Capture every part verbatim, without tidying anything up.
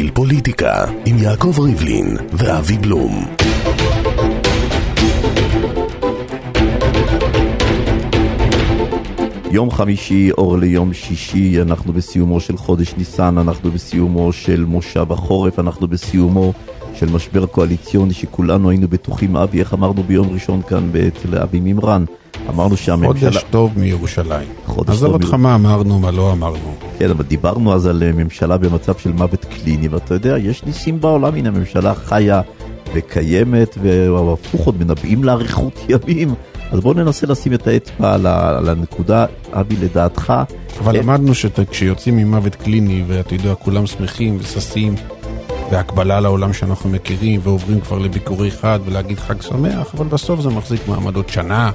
בשביל פוליטיקה עם יעקב ריבלין ואבי בלום. יום חמישי אור ליום שישי, אנחנו בסיומו של חודש ניסן, אנחנו בסיומו של מושב החורף, אנחנו בסיומו של משבר קואליציוני שכולנו היינו בטוחים. אבי, איך אמרנו ביום ראשון כאן אצל אבי מימרן? אמרנו שהממשלה... חודש טוב מירושלים. אז על אותך מה אמרנו, מה לא אמרנו. כן, אבל דיברנו אז על ממשלה במצב של מוות קליני, ואתה יודע, יש ניסים בעולם, הנה הממשלה חיה וקיימת, והפוך עוד מנבאים לאריכות ימים. אז בואו ננסה לשים את האצבע על, על הנקודה, אבי, לדעתך. אבל למדנו שכשיוצאים ממוות קליני, ואתה יודע, כולם שמחים וססים, והקבלה לעולם שאנחנו מכירים, ועוברים כבר לביקורי חד, ולהגיד חג שמח, אבל בסוף זה מחזיק מעמדות שנה.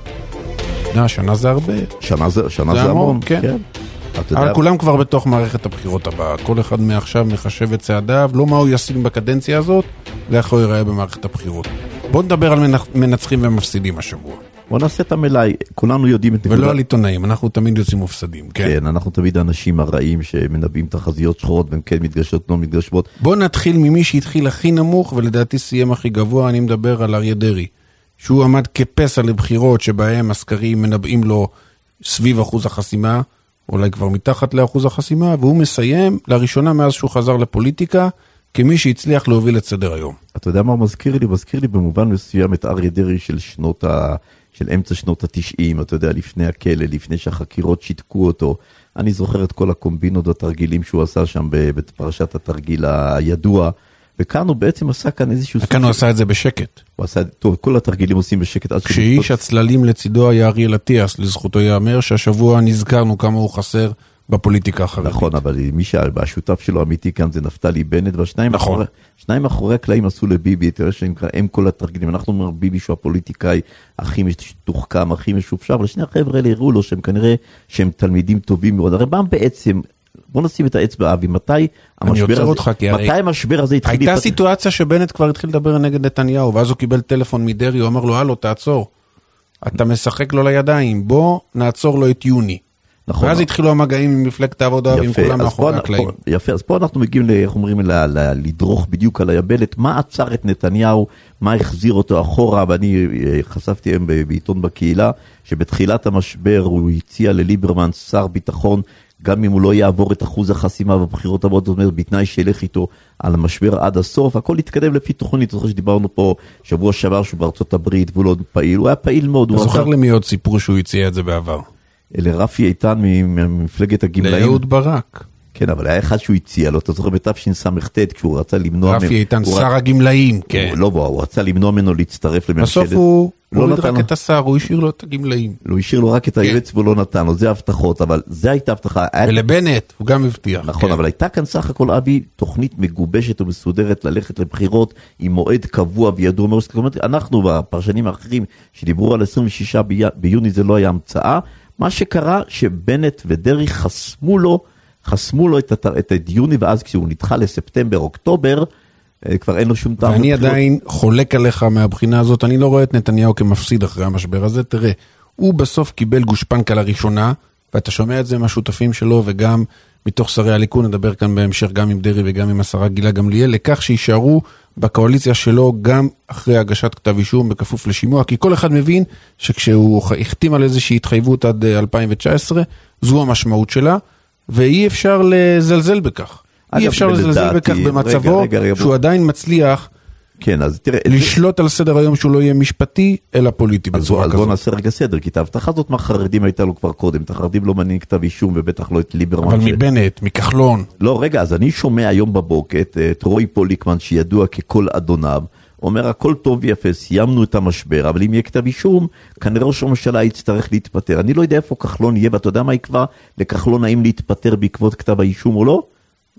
שנה זה הרבה. שנה זה, שנה זה, זה המון, כן. כן. אבל יודע... כולם כבר בתוך מערכת הבחירות הבאה. כל אחד מעכשיו מחשב את צעדיו, לא מה הוא ישים בקדנציה הזאת, ואיך הוא ייראה במערכת הבחירות. בואו נדבר על מנצחים ומפסידים השבוע. בוא נעשה את המלאי, כולנו יודעים את נקודה. ולא על עיתונאים, אנחנו תמיד יוצאים מופסדים, כן. כן, אנחנו תמיד האנשים הרעים שמנבאים תחזיות שחורות, והם כן מתגשמות, לא מתגשמות. בוא נתחיל ממי שהתחיל הכי נמוך, ולדעתי סיים הכי גבוה, אני מדבר על אריה דרעי, שהוא עמד כפסע לבחירות, שבהם הסקרים מנבאים לו סביב אחוז החסימה, אולי כבר מתחת לאחוז החסימה, והוא מסיים לראשונה מאז שהוא חזר לפוליטיקה, כמי שהצליח להוביל את סדר היום. אתה יודע מה הוא מזכיר לי? הוא מזכיר לי במובן מסוים את אריה דרעי של שנות ה... של אמצע שנות התשעים, אתה יודע, לפני הכלא, לפני שהחקירות שיתקו אותו. אני זוכר את כל הקומבינות והתרגילים שהוא עשה שם בפרשת התרגיל הידוע, וכאן הוא בעצם עשה כאן איזשהו... כאן הוא עשה את זה בשקט. הוא עשה, טוב, כל התרגילים עושים בשקט. כשאיש הצללים לצידו היה אריאל אטיאס, לזכותו יאמר שהשבוע נזכרנו כמה הוא חסר בפוליטיקה החרדית. נכון, אבל מי שהשותף שלו אמיתי כאן זה נפתלי בנט, והשניים נכון. אחורי, שניים אחורי הקלעים עשו לביבי, תראה שנקרא, הם כל התרגילים. אנחנו אומר ביבי שהוא הפוליטיקאי הכי מתוחכם, הכי משופשר, אבל שני החבר'ה האלה הראו לו שהם כנראה שהם תלמידים טובים מאוד. הרי מה בעצם, בוא נשים את האצבע, אבי, מתי המשבר הזה, מתי המשבר הזה התחיל... הייתה סיטואציה שבנט כבר התחיל לדבר נגד נתניהו, ואז הוא קיבל טלפון מדרי, הוא אמר לו, הלו, תעצור. אתה משחק לו לידיים, בוא נעצור לו את יוני. נכון. ואז התחילו המגעים עם מפלגת העבודה ועם כולם מאחורי הקלעים. יפה, אז פה אנחנו מגיעים, איך אומרים, לדרוך בדיוק על היבלת, מה עצר את נתניהו, מה החזיר אותו אחורה, ואני חשפתי היום בעיתון בקהילה, שבתחילת המשבר הוא הציע לליברמן שר ביטחון, גם אם הוא לא יעבור את אחוז החסימה בבחירות הבאות, זאת אומרת, בתנאי שילך איתו על המשבר עד הסוף, הכל התקדם לפי תוכנית, זוכר שדיברנו פה שבוע שעבר שהוא בארצות הברית, והוא לא פעיל, הוא היה פעיל מאוד. זוכר למי עוד סיפור שהוא הציע את זה בעבר? לרפי איתן ממפלגת הגמלאים. לאהוד ברק. כן, אבל היה אחד שהוא הציע לו, אתה זוכר בתשס"ט, כשהוא רצה למנוע... רפי איתן, שר הגמלאים, כן. לא, הוא רצה למנוע ממנו להצטרף לממשלת... בסוף הוא הוריד רק את השר, הוא השאיר לו את הגמלאים. הוא השאיר לו רק את היועץ והוא לא נתן לו, זה הבטחות, אבל זה הייתה הבטחה. ולבנט, הוא גם הבטיח. נכון, אבל הייתה כאן סך הכל, אבי, תוכנית מגובשת ומסודרת ללכת לבחירות עם מועד קבוע וידוע מראש. זאת אומרת, אנחנו בפרשנים האחרים שדיברו על עשרים ושישה ביוני, זה לא היה המצאה. מה שקרה שבנט ודרי חסמו לו, חסמו לו את, את הדיוני, ואז כשהוא נדחה לספטמבר, אוקטובר, כבר אין לו שום טעם. ואני עדיין חולק עליך מהבחינה הזאת, אני לא רואה את נתניהו כמפסיד אחרי המשבר הזה, תראה, הוא בסוף קיבל גושפנקה לראשונה, ואתה שומע את זה מהשותפים שלו, וגם מתוך שרי הליכוד, נדבר כאן בהמשך גם עם דרי וגם עם השרה גילה גמליאל, לכך שישארו בקואליציה שלו גם אחרי הגשת כתב אישום בכפוף לשימוע, כי כל אחד מבין שכשהוא החתים על איזושהי התחייבות עד אלפיים תשע עשרה, זו המשמעות שלה, ואי אפשר לזלזל בכך. אי אפשר לזלזל בכך במצבו, שהוא עדיין מצליח כן, אז תראה, לשלוט על סדר היום שהוא לא יהיה משפטי, אלא פוליטי בצורה כזאת. אז בוא נעשה רגע סדר, כי את ההבטחה הזאת מהחרדים הייתה לו כבר קודם, את החרדים לא מניעים כתב אישום, ובטח לא את ליברמן. אבל מבנט, מכחלון. לא, רגע, אז אני שומע היום בבוקר את רועי פוליקמן, שידוע ככל אדוניו, אומר, הכל טוב ויפה, סיימנו את המשבר, אבל אם יהיה כתב אישום, כנראה ראש הממשלה יצטרך להתפטר. אני לא יודע איפה כחלון יהיה, ואתה יודע מה יקבע לכחלון האם להתפטר בעקבות כתב האישום או לא?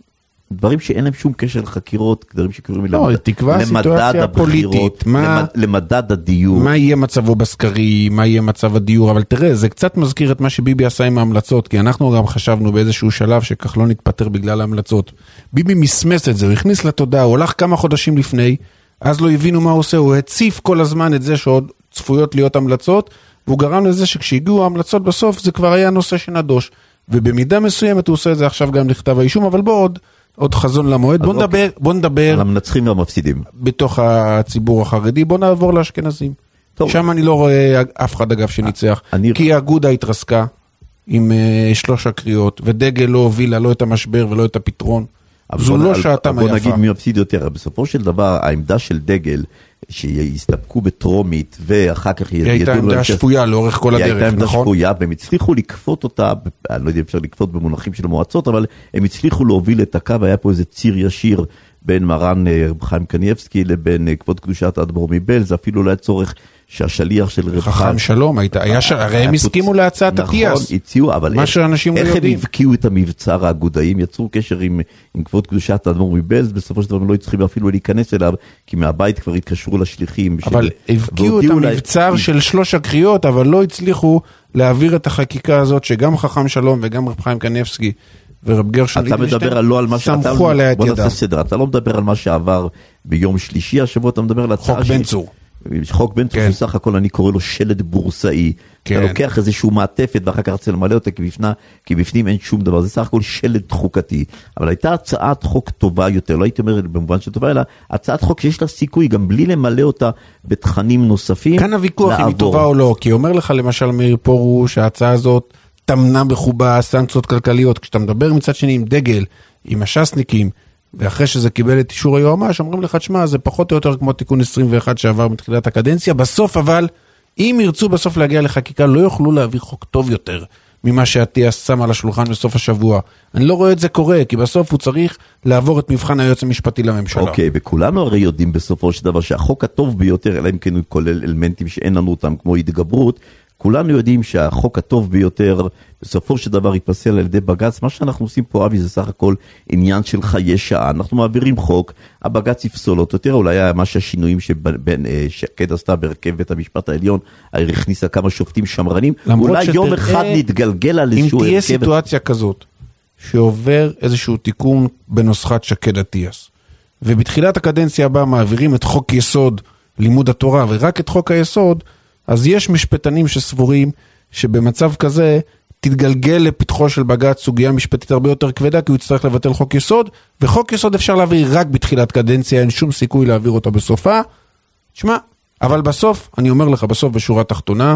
דברים שאין להם שום קשר לחקירות, דברים שקוראים לא, תקווה סיטואציה פוליטית, מה, למדד הדיור. מה יהיה מצבו בסקרי, מה יהיה מצב הדיור, אבל תראה, זה קצת מזכיר את מה שביבי עשה עם ההמלצות, כי אנחנו גם חשבנו באיזשהו שלב שכחלון יתפטר בגלל ההמלצות. ביבי מסמס את זה, הוא הכניס לתודעה, הוא הולך כמה חודשים לפני, אז לא הבינו מה הוא עושה, הוא הציף כל הזמן את זה שעוד צפויות להיות המלצות, והוא גרם לזה שכשהגיעו ההמלצות בסוף, זה כבר היה נושא שנדוש, ובמידה מסוימת הוא עושה את זה עכשיו גם לכתב האישום, אבל בוא עוד, עוד חזון למועד. בוא נדבר, בוא נדבר. על המנצחים והמפסידים. בתוך הציבור החרדי, בוא נעבור לאשכנזים. שם אני לא רואה אף אחד אגב שניצח, כי האגודה התרסקה עם שלוש הקריאות, ודגל לא הובילה לא את המשבר ולא את הפתרון. זו לא שעתם היפה. בוא נגיד מי מפסיד יותר. בסופו של דבר, העמדה של דגל, שיסתפקו בטרומית, ואחר כך... היא הייתה עמדה שפויה לאורך כל הדרך, נכון? היא הייתה עמדה שפויה, והם הצליחו לקפות אותה, אני לא יודע אם אפשר לקפות במונחים של המועצות, אבל הם הצליחו להוביל את הקו, היה פה איזה ציר ישיר, בין מרן חיים קניאבסקי, לבין כבוד קדושת האדמו"ר מבעלז, אפילו לא היה צורך שהשליח של רב חכם שלום, הרי הם הסכימו להצעת הטיאס. נכון, הציעו, אבל איך הם הבקיעו את המבצר האגודאים, יצרו קשר עם כבוד קדושת האדמו"ר מבעלז, בסופו של דבר הם לא צריכים אפילו להיכנס אליו, כי מהבית כבר התקשרו לשליחים. אבל הבקיעו את המבצר של שלוש הקריאות, אבל לא הצליחו להעביר את החקיקה הזאת, שגם חכם שלום וגם רב חיים קניאבסקי ורב גרשון ליבנשטיין סמכו עליה את ידם. אתה לא מדבר על מה שעבר ביום שלישי השבוע, אתה מדבר על הצעה חוק בן צור. חוק בן צור, שסך הכל אני קורא לו שלד בורסאי. אתה לוקח איזשהו מעטפת ואחר כך רוצה למלא אותה, כי בפנים אין שום דבר, זה סך הכל שלד חוקתי. אבל הייתה הצעת חוק טובה יותר, לא הייתי אומר במובן של טובה, אלא הצעת חוק שיש לה סיכוי, גם בלי למלא אותה בתכנים נוספים. כאן הוויכוח אם היא טובה או לא, כי אומר לך למשל מאיר פרוש, שההצעה הזאת תמנה בחובה סנקציות כלכליות. כשאתה מדבר מצד שני עם דגל, עם השסניקים, ואחרי שזה קיבל את אישור היועמ"ש, אומרים לך, תשמע, זה פחות או יותר כמו תיקון עשרים ואחת שעבר מתחילת הקדנציה. בסוף אבל, אם ירצו בסוף להגיע לחקיקה, לא יוכלו להביא חוק טוב יותר ממה שהטיאס שם על השולחן בסוף השבוע. אני לא רואה את זה קורה, כי בסוף הוא צריך לעבור את מבחן היועץ המשפטי לממשלה. אוקיי, וכולנו הרי יודעים בסופו של דבר שהחוק הטוב ביותר, אלא אם כן הוא כולל אלמנטים שאין לנו אותם כמו התגברות, כולנו יודעים שהחוק הטוב ביותר, בסופו של דבר יתפסל על ידי בג"ץ. מה שאנחנו עושים פה, אבי, זה סך הכל עניין של חיי שעה. אנחנו מעבירים חוק, הבג"ץ יפסול אותו. תראה, אולי היה מה שהשינויים שבין שקד עשתה בהרכב בית המשפט העליון, העיר הכניסה כמה שופטים שמרנים, אולי יום אחד נתגלגל על איזשהו הרכב. אם תהיה סיטואציה כזאת, שעובר איזשהו תיקון בנוסחת שקד הטיאס, ובתחילת הקדנציה הבאה מעבירים את חוק יסוד לימוד התורה, ורק את חוק היסוד, אז יש משפטנים שסבורים שבמצב כזה תתגלגל לפתחו של בג"ץ סוגיה משפטית הרבה יותר כבדה, כי הוא יצטרך לבטל חוק יסוד, וחוק יסוד אפשר להעביר רק בתחילת קדנציה, אין שום סיכוי להעביר אותה בסופה. תשמע, אבל בסוף, אני אומר לך, בסוף בשורה תחתונה,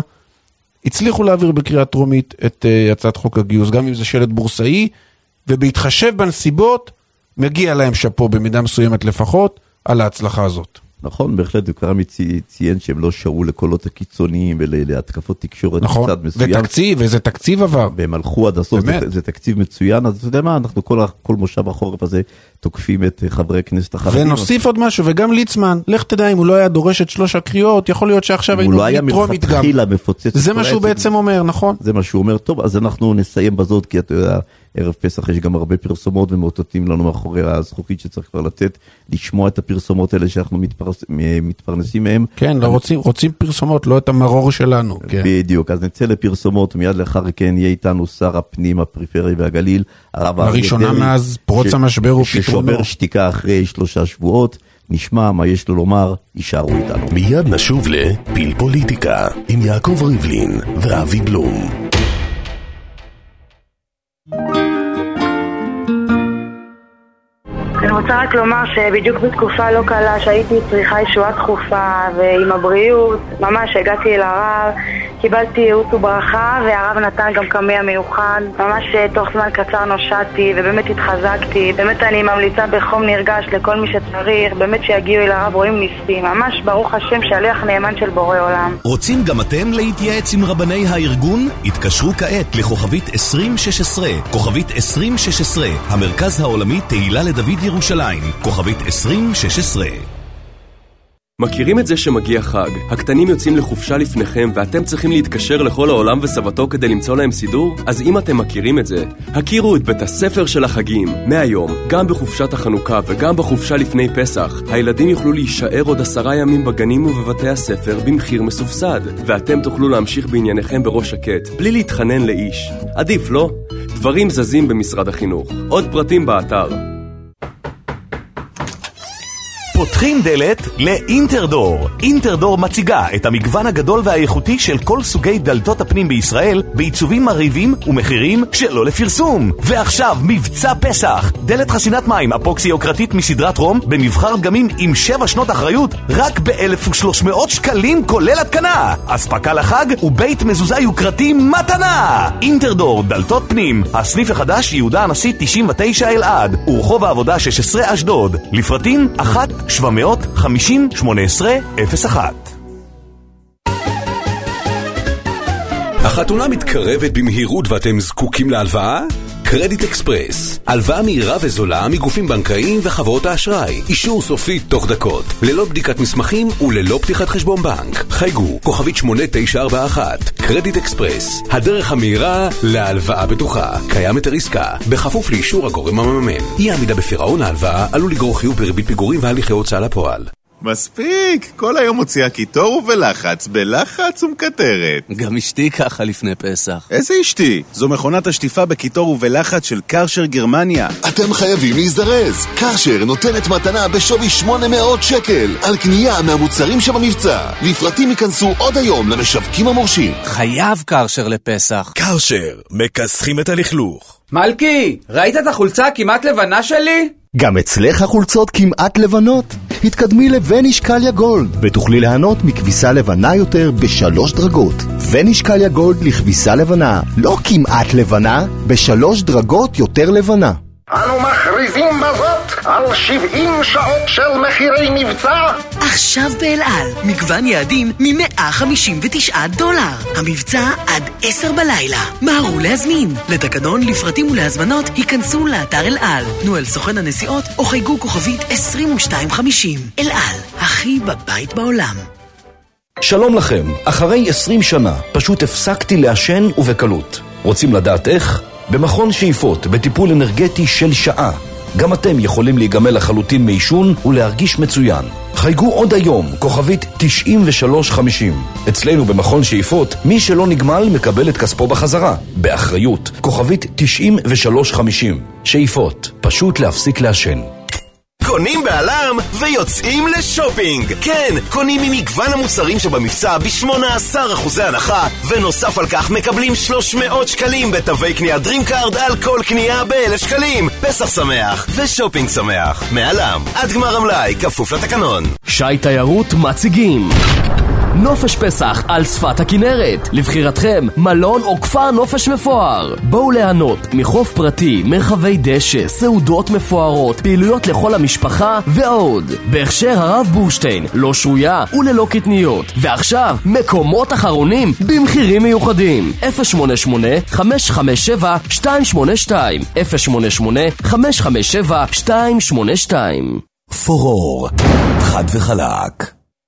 הצליחו להעביר בקריאה טרומית את uh, הצעת חוק הגיוס, גם אם זה שלט בורסאי, ובהתחשב בנסיבות, מגיע להם שפו במידה מסוימת לפחות, על ההצלחה הזאת. נכון, בהחלט, וקרמי ציין שהם לא שרו לקולות הקיצוניים ולהתקפות תקשורת נכון, קצת מסוים. ותקציב, איזה תקציב עבר. והם הלכו עד הסוף, זה, זה תקציב מצוין, אז אתה יודע מה, אנחנו כל, כל מושב החורף הזה תוקפים את חברי כנסת החרדים. ונוסיף עוד משהו, וגם ליצמן, לך תדע, אם הוא לא היה דורש את שלוש הקריאות, יכול להיות שעכשיו היינו מתרומית גם. זה מה שהוא בעצם אומר, נכון? זה מה שהוא אומר, טוב, אז אנחנו נסיים בזאת, כי אתה יודע, ערב פסח יש גם הרבה פרסומות ומאותתים לנו מאחורי הזכוכית שצריך כבר לתת, לשמוע את הפרסומות האלה שאנחנו מתפרס, מתפרנסים מהם. כן, לא רוצים, רוצים פרסומות, לא את המרור שלנו. כן. בדיוק, אז נצא לפרסומות, ומיד לאחר כן יהיה איתנו שר הפנים, הפריפריה והגליל, הרב אריה דרעי. הראשונה מאז פרוץ המשבר ופתרונו. ששובר שתיקה אחרי שלושה שבועות, נשמע מה יש לו לומר, יישארו איתנו. מיד נשוב לפיל פוליטיקה, עם יעקב ריבלין ואבי בלום. אני רוצה רק לומר שבדיוק בתקופה לא קלה שהייתי צריכה ישועה דחופה ועם הבריאות, ממש הגעתי אל הרב, קיבלתי ייעוץ וברכה והרב נתן גם קמע מיוחד, ממש תוך זמן קצר נושעתי ובאמת התחזקתי, באמת אני ממליצה בחום נרגש לכל מי שצריך, באמת שיגיעו אל הרב רואים ניסים, ממש ברוך השם שליח נאמן של בורא עולם. רוצים גם אתם להתייעץ עם רבני הארגון? התקשרו כעת לכוכבית עשרים שש עשרה, כוכבית עשרים שש עשרה, המרכז העולמי תהילה לדוד ירושלים, כוכבית עשרים שש עשרה. מכירים את זה שמגיע חג? הקטנים יוצאים לחופשה לפניכם ואתם צריכים להתקשר לכל העולם וסבתו כדי למצוא להם סידור? אז אם אתם מכירים את זה, הכירו את בית הספר של החגים. מהיום, גם בחופשת החנוכה וגם בחופשה לפני פסח, הילדים יוכלו להישאר עוד עשרה ימים בגנים ובבתי הספר במחיר מסופסד, ואתם תוכלו להמשיך בענייניכם בראש שקט, בלי להתחנן לאיש. עדיף, לא? דברים זזים במשרד החינוך. עוד פרטים באתר. פותחים דלת לאינטרדור. אינטרדור מציגה את המגוון הגדול והאיכותי של כל סוגי דלתות הפנים בישראל בעיצובים מרהיבים ומחירים שלא לפרסום. ועכשיו מבצע פסח, דלת חסינת מים אפוקסי יוקרתית מסדרת רום במבחר דגמים עם שבע שנות אחריות רק ב-אלף ושלוש מאות שקלים כולל התקנה. אספקה לחג ובית מזוזה יוקרתי מתנה. אינטרדור דלתות פנים, הסניף החדש יהודה הנשיא תשעים ותשע אלעד ורחוב העבודה שש עשרה אשדוד. לפרטים אחת שבע מאות חמישים שמונה עשרה אפס אחת. החתונה מתקרבת במהירות ואתם זקוקים להלוואה? קרדיט אקספרס, הלוואה מהירה וזולה מגופים בנקאיים וחברות האשראי, אישור סופי תוך דקות, ללא בדיקת מסמכים וללא פתיחת חשבון בנק. חייגו, כוכבית שמונה תשע ארבע אחת, קרדיט אקספרס, הדרך המהירה להלוואה בטוחה. קיים היתר עסקה, בכפוף לאישור הגורם המממן. אי עמידה בפירעון ההלוואה עלול לגרור חיוב בריבית פיגורים והליכי הוצאה לפועל. מספיק, כל היום מוציאה קיטור ובלחץ, בלחץ ומקטרת. גם אשתי ככה לפני פסח. איזה אשתי? זו מכונת השטיפה בקיטור ובלחץ של קרשר גרמניה. אתם חייבים להזדרז. קרשר נותנת מתנה בשווי שמונה מאות שקל על קנייה מהמוצרים שבמבצע. לפרטים ייכנסו עוד היום למשווקים המורשים. חייב קרשר לפסח. קרשר, מכסחים את הלכלוך. מלכי, ראית את החולצה כמעט לבנה שלי? גם אצלך החולצות כמעט לבנות? התקדמי לווניש קליה גולד ותוכלי ליהנות מכביסה לבנה יותר בשלוש דרגות. ווניש קליה גולד לכביסה לבנה, לא כמעט לבנה, בשלוש דרגות יותר לבנה. אנו מכריזים בזאת על שבעים שעות של מחירי מבצע. עכשיו באלעל, מגוון יעדים מ-מאה חמישים ותשעה דולר. המבצע עד עשר בלילה. מהרו להזמין. לתקנון, לפרטים ולהזמנות, היכנסו לאתר אלעל. תנו אל סוכן הנסיעות או חייגו כוכבית עשרים ושתיים חמישים. אלעל, הכי בבית בעולם. שלום לכם, אחרי עשרים שנה פשוט הפסקתי לעשן ובקלות. רוצים לדעת איך? במכון שאיפות, בטיפול אנרגטי של שעה. גם אתם יכולים להיגמל לחלוטין מעישון ולהרגיש מצוין. חייגו עוד היום, כוכבית תשעים ושלוש חמישים. אצלנו במכון שאיפות, מי שלא נגמל מקבל את כספו בחזרה. באחריות, כוכבית תשעים ושלוש חמישים. שאיפות, פשוט להפסיק לעשן. קונים בעלם ויוצאים לשופינג. כן, קונים ממגוון המוצרים שבמבצע ב-שמונה עשר אחוזי הנחה, ונוסף על כך מקבלים שלוש מאות שקלים בתווי קנייה דרימקארד על כל קנייה ב-אלף שקלים. פסח שמח ושופינג שמח. מעלם, עד גמר המלאי, כפוף לתקנון. שי תיירות מציגים נופש פסח על שפת הכנרת. לבחירתכם, מלון או כפר נופש מפואר. בואו ליהנות מחוף פרטי, מרחבי דשא, סעודות מפוארות, פעילויות לכל המשפחה ועוד. בהכשר הרב בורשטיין, לא שרויה וללא קטניות. ועכשיו, מקומות אחרונים במחירים מיוחדים. אפס שמונה שמונה חמש חמש שבע שתיים שמונה שתיים אפס שמונה שמונה חמש חמש שבע שתיים שמונה שתיים. פורור, חד וחלק.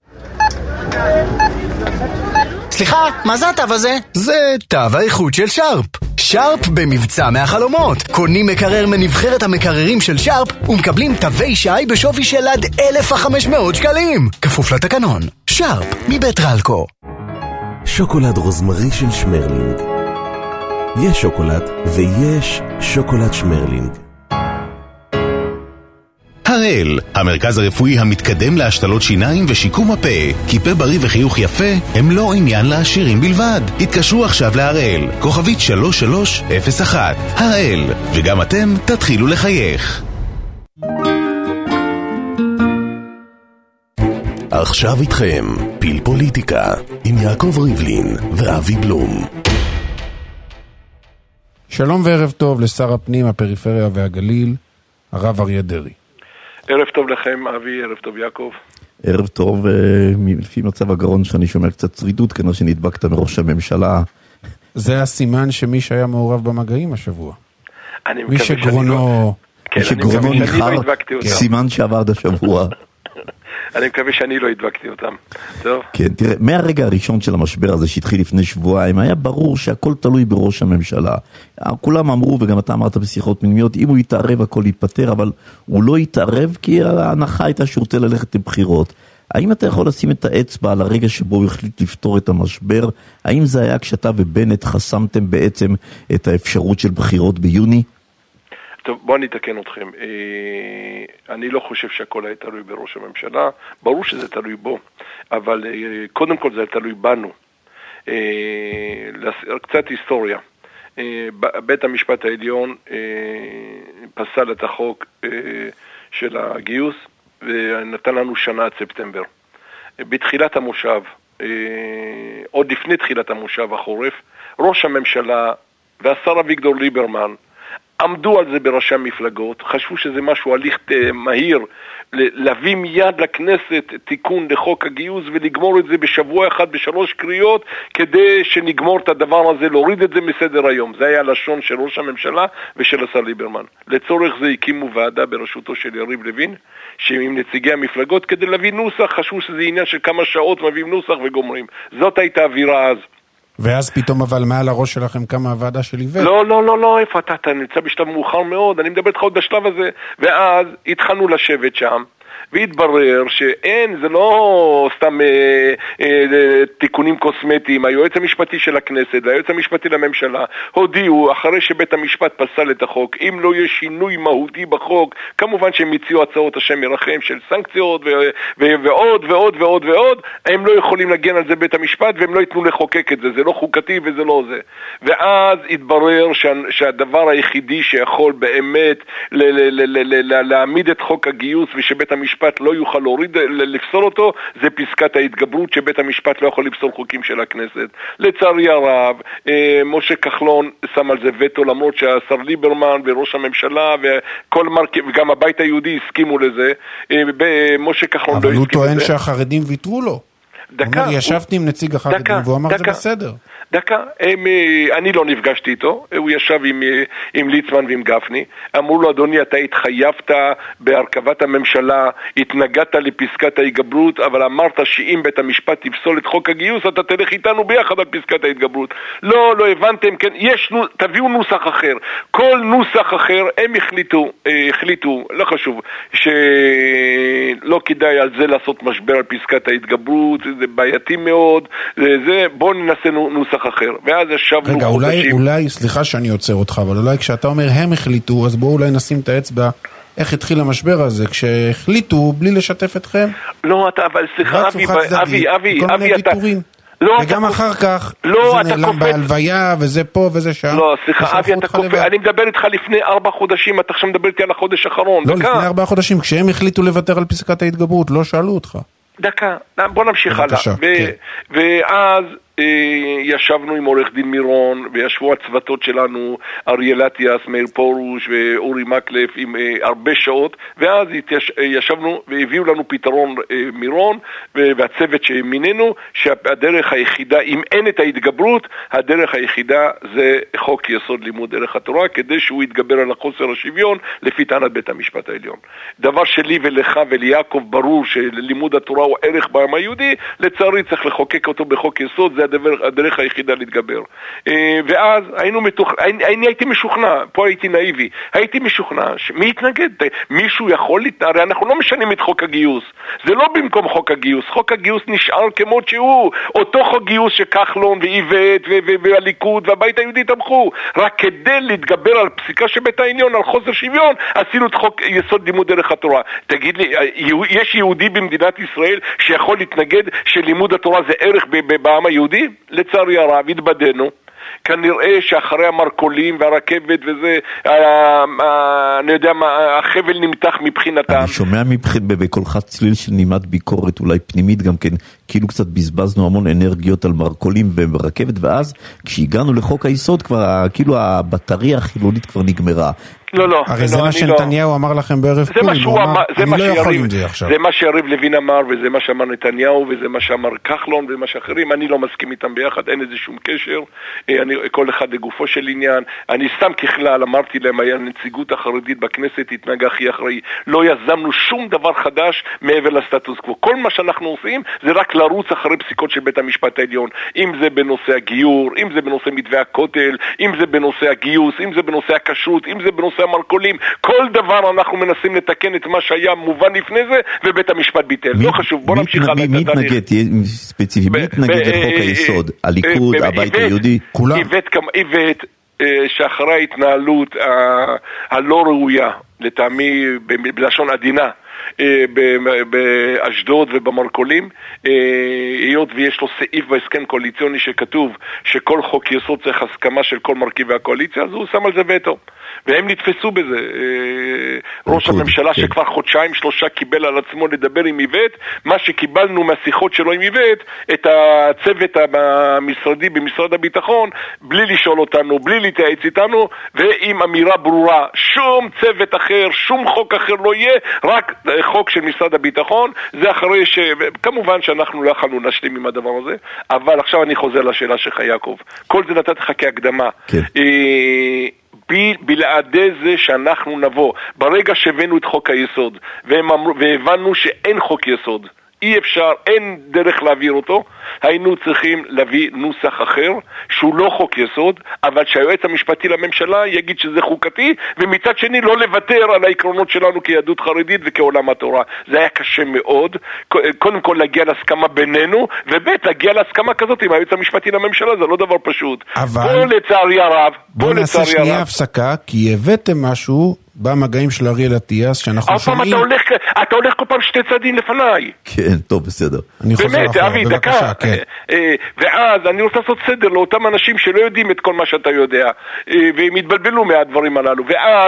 סליחה, מה זה התו הזה? זה תו האיכות של שרפ. שרפ במבצע מהחלומות. קונים מקרר מנבחרת המקררים של שרפ ומקבלים תווי שי בשווי של עד אלף וחמש מאות שקלים. כפוף לתקנון. שרפ מבית רלקו. שוקולד רוזמרי של שמרלינג. יש שוקולד ויש שוקולד שמרלינג. הראל, המרכז הרפואי המתקדם להשתלות שיניים ושיקום הפה. כי פה בריא וחיוך יפה הם לא עניין לעשירים בלבד. התקשרו עכשיו להראל, כוכבית שלוש שלוש אפס אחת. הראל, וגם אתם תתחילו לחייך. עכשיו איתכם פיל פוליטיקה עם יעקב ריבלין ואבי בלום. שלום וערב טוב לשר הפנים, הפריפריה והגליל, הרב אריה דרעי. ערב טוב לכם, אבי, ערב טוב יעקב. ערב טוב, לפי מצב הגרון שאני שומע קצת צרידות, כנראה שנדבקת מראש הממשלה. זה הסימן שמי שהיה מעורב במגעים השבוע. אני מי שגרונו... כן, מי שגרונו נחר, סימן שעבר עד השבוע. אני מקווה שאני לא הדבקתי אותם. טוב. כן, תראה, מהרגע הראשון של המשבר הזה שהתחיל לפני שבועיים, היה ברור שהכל תלוי בראש הממשלה. כולם אמרו, וגם אתה אמרת בשיחות פנימיות, אם הוא יתערב הכל ייפטר, אבל הוא לא יתערב כי ההנחה הייתה שהוא רוצה ללכת לבחירות. האם אתה יכול לשים את האצבע על הרגע שבו הוא החליט לפתור את המשבר? האם זה היה כשאתה ובנט חסמתם בעצם את האפשרות של בחירות ביוני? טוב, בואו אני אתקן אתכם. אני לא חושב שהכל היה תלוי בראש הממשלה, ברור שזה תלוי בו, אבל קודם כל זה תלוי בנו. קצת היסטוריה. בית המשפט העליון פסל את החוק של הגיוס ונתן לנו שנה עד ספטמבר. בתחילת המושב, עוד לפני תחילת המושב החורף, ראש הממשלה והשר אביגדור ליברמן עמדו על זה בראשי המפלגות, חשבו שזה משהו הליך מהיר, להביא מיד לכנסת תיקון לחוק הגיוס ולגמור את זה בשבוע אחד בשלוש קריאות, כדי שנגמור את הדבר הזה, להוריד את זה מסדר היום. זה היה הלשון של ראש הממשלה ושל השר ליברמן. לצורך זה הקימו ועדה בראשותו של יריב לוין, שעם נציגי המפלגות, כדי להביא נוסח, חשבו שזה עניין של כמה שעות מביאים נוסח וגומרים. זאת הייתה אווירה אז. ואז פתאום אבל מעל הראש שלכם כמה הוועדה של איבט? לא, לא, לא, לא, איפה אתה? אתה נמצא בשלב מאוחר מאוד, אני מדבר איתך עוד בשלב הזה. ואז התחלנו לשבת שם, והתברר שאין, זה לא סתם אה, אה, תיקונים קוסמטיים. היועץ המשפטי של הכנסת והיועץ המשפטי לממשלה הודיעו, אחרי שבית המשפט פסל את החוק, אם לא יהיה שינוי מהותי בחוק, כמובן שהם הציעו הצעות השם ירחם של סנקציות ו- ו- ועוד ועוד ועוד ועוד, הם לא יכולים להגן על זה בית המשפט, והם לא ייתנו לחוקק את זה, זה לא חוקתי וזה לא זה. ואז התברר שה- שהדבר היחידי שיכול באמת ל- ל- ל- ל- ל- להעמיד את חוק הגיוס ושבית המשפט לא יוכל להוריד, לפסול אותו, זה פסקת ההתגברות, שבית המשפט לא יכול לפסול חוקים של הכנסת. לצערי הרב, משה כחלון שם על זה וטו, למרות שהשר ליברמן וראש הממשלה וכל מרכיב, וגם הבית היהודי הסכימו לזה, משה כחלון לא הסכים לזה. אבל הוא טוען שהחרדים ויתרו לו. דקה. הוא אומר, ישבתי עם נציג החרדים, והוא אמר, זה בסדר. דקה, הם, אני לא נפגשתי איתו, הוא ישב עם, עם ליצמן ועם גפני, אמרו לו, אדוני, אתה התחייבת בהרכבת הממשלה, התנגדת לפסקת ההתגברות, אבל אמרת שאם בית המשפט תפסול את חוק הגיוס, אתה תלך איתנו ביחד על פסקת ההתגברות. לא, לא הבנתם, כן, יש, תביאו נוסח אחר. כל נוסח אחר, הם החליטו, החליטו, לא חשוב, שלא כדאי על זה לעשות משבר על פסקת ההתגברות, זה בעייתי מאוד, זה, זה, בואו ננסה נוסח אחר. ואז ישבנו רגע, אולי, אולי, סליחה שאני עוצר אותך, אבל אולי כשאתה אומר הם החליטו, אז בואו אולי נשים את האצבע, איך התחיל המשבר הזה, כשהחליטו בלי לשתף אתכם? לא, אתה, אבל סליחה, אבי, אבי, אבי, כל מיני ויתורים. לא, וגם אחר כך, לא, זה נעלם בהלוויה, וזה פה וזה שם. לא, סליחה, אבי, אתה קופא, אני מדבר איתך לפני ארבע חודשים, אתה עכשיו מדבר איתי על החודש האחרון. לא, לפני ארבע חודשים, כשהם החליטו לוותר על פסקת ההתגברות, לא שאלו אותך. דקה, בוא נמשיך הלאה. ואז ישבנו עם עורך דין מירון, וישבו הצוותות שלנו, אריאל אטיאס, מאיר פורוש ואורי מקלף, עם הרבה שעות, ואז ישבנו והביאו לנו פתרון מירון, והצוות שהאמיננו, שהדרך היחידה, אם אין את ההתגברות, הדרך היחידה זה חוק יסוד לימוד ערך התורה, כדי שהוא יתגבר על החוסר השוויון, לפי טענת בית המשפט העליון. דבר שלי ולך וליעקב ברור שלימוד התורה הוא ערך בעם היהודי, לצערי צריך לחוקק אותו בחוק יסוד, זה הדרך, הדרך היחידה להתגבר. ואז היינו מתוך, אני הייתי משוכנע, פה הייתי נאיבי, הייתי משוכנע, מי יתנגד? מישהו יכול להתנגד? הרי אנחנו לא משנים את חוק הגיוס, זה לא במקום חוק הגיוס, חוק הגיוס נשאר כמות שהוא, אותו חוק גיוס שכחלון ואיבט והליכוד והבית היהודי תמכו, רק כדי להתגבר על פסיקה שבית העליון, על חוסר שוויון, עשינו את חוק יסוד לימוד ערך התורה. תגיד לי, יש יהודי במדינת ישראל שיכול להתנגד שלימוד התורה זה ערך בעם היהודי? לצערי הרב, התבדנו. כנראה שאחרי המרקולים והרכבת וזה, אני יודע מה, החבל נמתח מבחינתם. אני שומע בקולך צליל של נימת ביקורת, אולי פנימית גם כן, כאילו קצת בזבזנו המון אנרגיות על מרקולים ורכבת, ואז כשהגענו לחוק היסוד, כבר כאילו הבטריה החילונית כבר נגמרה. לא, לא. הרי זה מה שנתניהו אמר לכם בערב פורים, הוא אמר, אני לא יכול עם זה עכשיו. זה מה שיריב לוין אמר, וזה מה שאמר נתניהו, וזה מה שאמר כחלון, ומה שאחרים, אני לא מסכים איתם ביחד, אין איזה שום קשר, אני, כל אחד לגופו של עניין, אני סתם ככלל, אמרתי להם, היה נציגות החרדית בכנסת, התנהגה הכי אחראי, לא יזמנו שום דבר חדש מעבר לסטטוס קוו, כל מה שאנחנו עושים, זה רק לרוץ אחרי פסיקות של בית המשפט העליון, אם זה בנושא הגיור, אם זה בנושא מתווה הכותל, אם זה בנושא הגיוס, אם זה בנושא הכשרות, אם זה בנושא המרקולים, כל דבר אנחנו מנסים לתקן את מה שהיה מובן לפני זה, ובית המשפט ביטל. לא חשוב, בוא נמשיך הלאה. מי מתנגד, ספציפי, מי מתנגד לחוק היסוד? הליכוד, הבית היהודי? כולם. איבט, שאחרי ההתנהלות הלא ראויה, לטעמי בלשון עדינה, באשדוד ובמרקולים, היות ויש לו סעיף בהסכם קואליציוני שכתוב שכל חוק יסוד צריך הסכמה של כל מרכיבי הקואליציה, אז הוא שם על זה וטו. והם נתפסו בזה. ראש הממשלה שכבר חודשיים שלושה קיבל על עצמו לדבר עם איבט, מה שקיבלנו מהשיחות שלו עם איבט, את הצוות המשרדי במשרד הביטחון, בלי לשאול אותנו, בלי להתייעץ איתנו, ועם אמירה ברורה, שום צוות אחר, שום חוק אחר לא יהיה, רק חוק של משרד הביטחון. זה אחרי ש... כמובן שאנחנו לא יכולנו להשלים עם הדבר הזה, אבל עכשיו אני חוזר לשאלה שלך יעקב. כל זה נתת לך כהקדמה. כן. בלעדי זה שאנחנו נבוא, ברגע שהבאנו את חוק היסוד והבנו שאין חוק יסוד, אי אפשר, אין דרך להעביר אותו, היינו צריכים להביא נוסח אחר שהוא לא חוק יסוד, אבל שהיועץ המשפטי לממשלה יגיד שזה חוקתי, ומצד שני לא לוותר על העקרונות שלנו כיהדות חרדית וכעולם התורה. זה היה קשה מאוד, קודם כל להגיע להסכמה בינינו, ובית להגיע להסכמה כזאת עם היועץ המשפטי לממשלה, זה לא דבר פשוט. אבל... בוא לצערי הרב, בוא, בוא נעשה שנייה הפסקה, כי הבאתם משהו במגעים של אריאל אטיאס שאנחנו שומעים... אתה הולך, אתה הולך כל פעם שתי צעדים לפניי. כן, טוב, בסדר. באמת, אבי, דקה. ואז אני רוצה לעשות סדר לאותם אנשים שלא יודעים את כל מה שאתה יודע, והם התבלבלו מהדברים הללו. ואז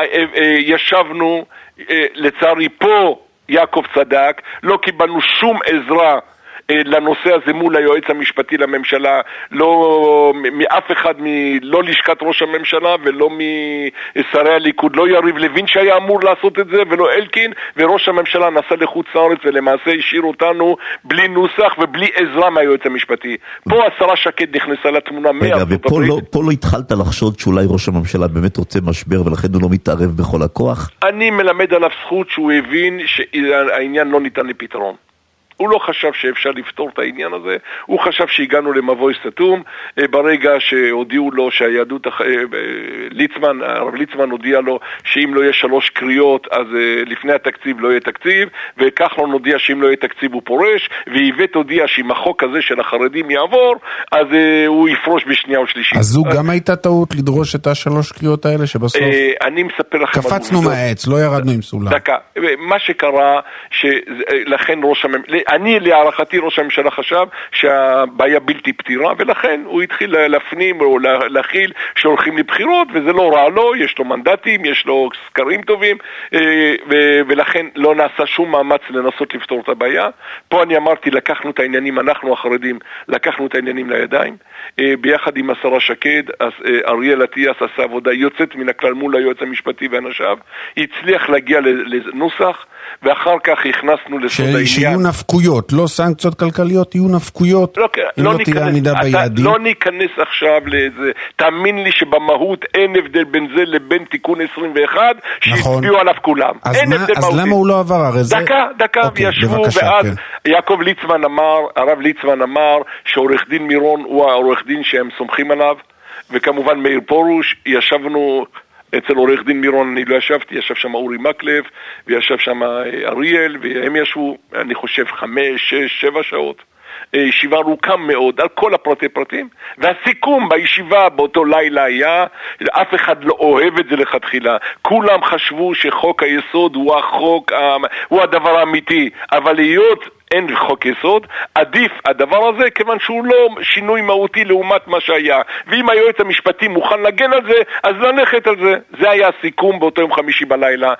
ישבנו, לצערי פה יעקב צדק, לא קיבלנו שום עזרה לנושא הזה מול היועץ המשפטי לממשלה, לא מאף אחד, לא לשכת ראש הממשלה ולא משרי הליכוד, לא יריב לוין שהיה אמור לעשות את זה ולא אלקין, וראש הממשלה נסע לחוץ לארץ ולמעשה השאיר אותנו בלי נוסח ובלי עזרה מהיועץ המשפטי. פה השרה שקד נכנסה לתמונה. רגע, ופה לא, פה לא התחלת לחשוד שאולי ראש הממשלה באמת רוצה משבר ולכן הוא לא מתערב בכל הכוח? אני מלמד עליו זכות שהוא הבין שהעניין לא ניתן לפתרון. הוא לא חשב שאפשר לפתור את העניין הזה, הוא חשב שהגענו למבוי סתום, ברגע שהודיעו לו שהיהדות, ליצמן, הרב ליצמן הודיע לו שאם לא יהיה שלוש קריאות, אז לפני התקציב לא יהיה תקציב, וכך לא נודיע שאם לא יהיה תקציב הוא פורש, ואיבט הודיע שאם החוק הזה של החרדים יעבור, אז הוא יפרוש בשנייה או שלישית. אז זו גם הייתה טעות לדרוש את השלוש קריאות האלה שבסוף... אני מספר לכם... קפצנו מהעץ, לא ירדנו עם סולם. דקה, מה שקרה, שלכן ראש הממשלה... אני, להערכתי, ראש הממשלה חשב שהבעיה בלתי פתירה, ולכן הוא התחיל להפנים או להכיל שהולכים לבחירות, וזה לא רע לו, יש לו מנדטים, יש לו סקרים טובים, ולכן לא נעשה שום מאמץ לנסות לפתור את הבעיה. פה אני אמרתי, לקחנו את העניינים, אנחנו החרדים, לקחנו את העניינים לידיים, ביחד עם השרה שקד, אריאל אטיאס עשה עבודה יוצאת מן הכלל מול היועץ המשפטי ואנשיו, הצליח להגיע לנוסח, ואחר כך הכנסנו לסוד העניין. שיהיו נפקויות, לא סנקציות כלכליות, יהיו נפקויות, לא, אם לא לא תהיה עמידה ביעדים. לא ניכנס עכשיו לאיזה, תאמין לי שבמהות אין הבדל בין זה לבין תיקון עשרים ואחת, נכון. שהצביעו עליו כולם. אין מה, הבדל אז מהותי. למה הוא לא עבר? הרי זה... דקה, דקה, אוקיי, וישבו, בבקשה, ואז כן. יעקב ליצמן אמר, הרב ליצמן אמר, שעורך דין מירון הוא העורך דין שהם סומכים עליו, וכמובן מאיר פרוש, ישבנו... אצל עורך דין מירון אני לא ישבתי, ישב שם אורי מקלב, וישב שם אריאל, והם ישבו, אני חושב, חמש, שש, שבע שעות. ישיבה ארוכה מאוד, על כל הפרטי פרטים, והסיכום בישיבה באותו לילה היה, אף אחד לא אוהב את זה לכתחילה, כולם חשבו שחוק היסוד הוא החוק, הוא הדבר האמיתי, אבל להיות... אין חוק יסוד, עדיף הדבר הזה כיוון שהוא לא שינוי מהותי לעומת מה שהיה, ואם היועץ המשפטי מוכן לגן על זה, אז ללכת על זה. זה היה הסיכום באותו יום חמישי בלילה,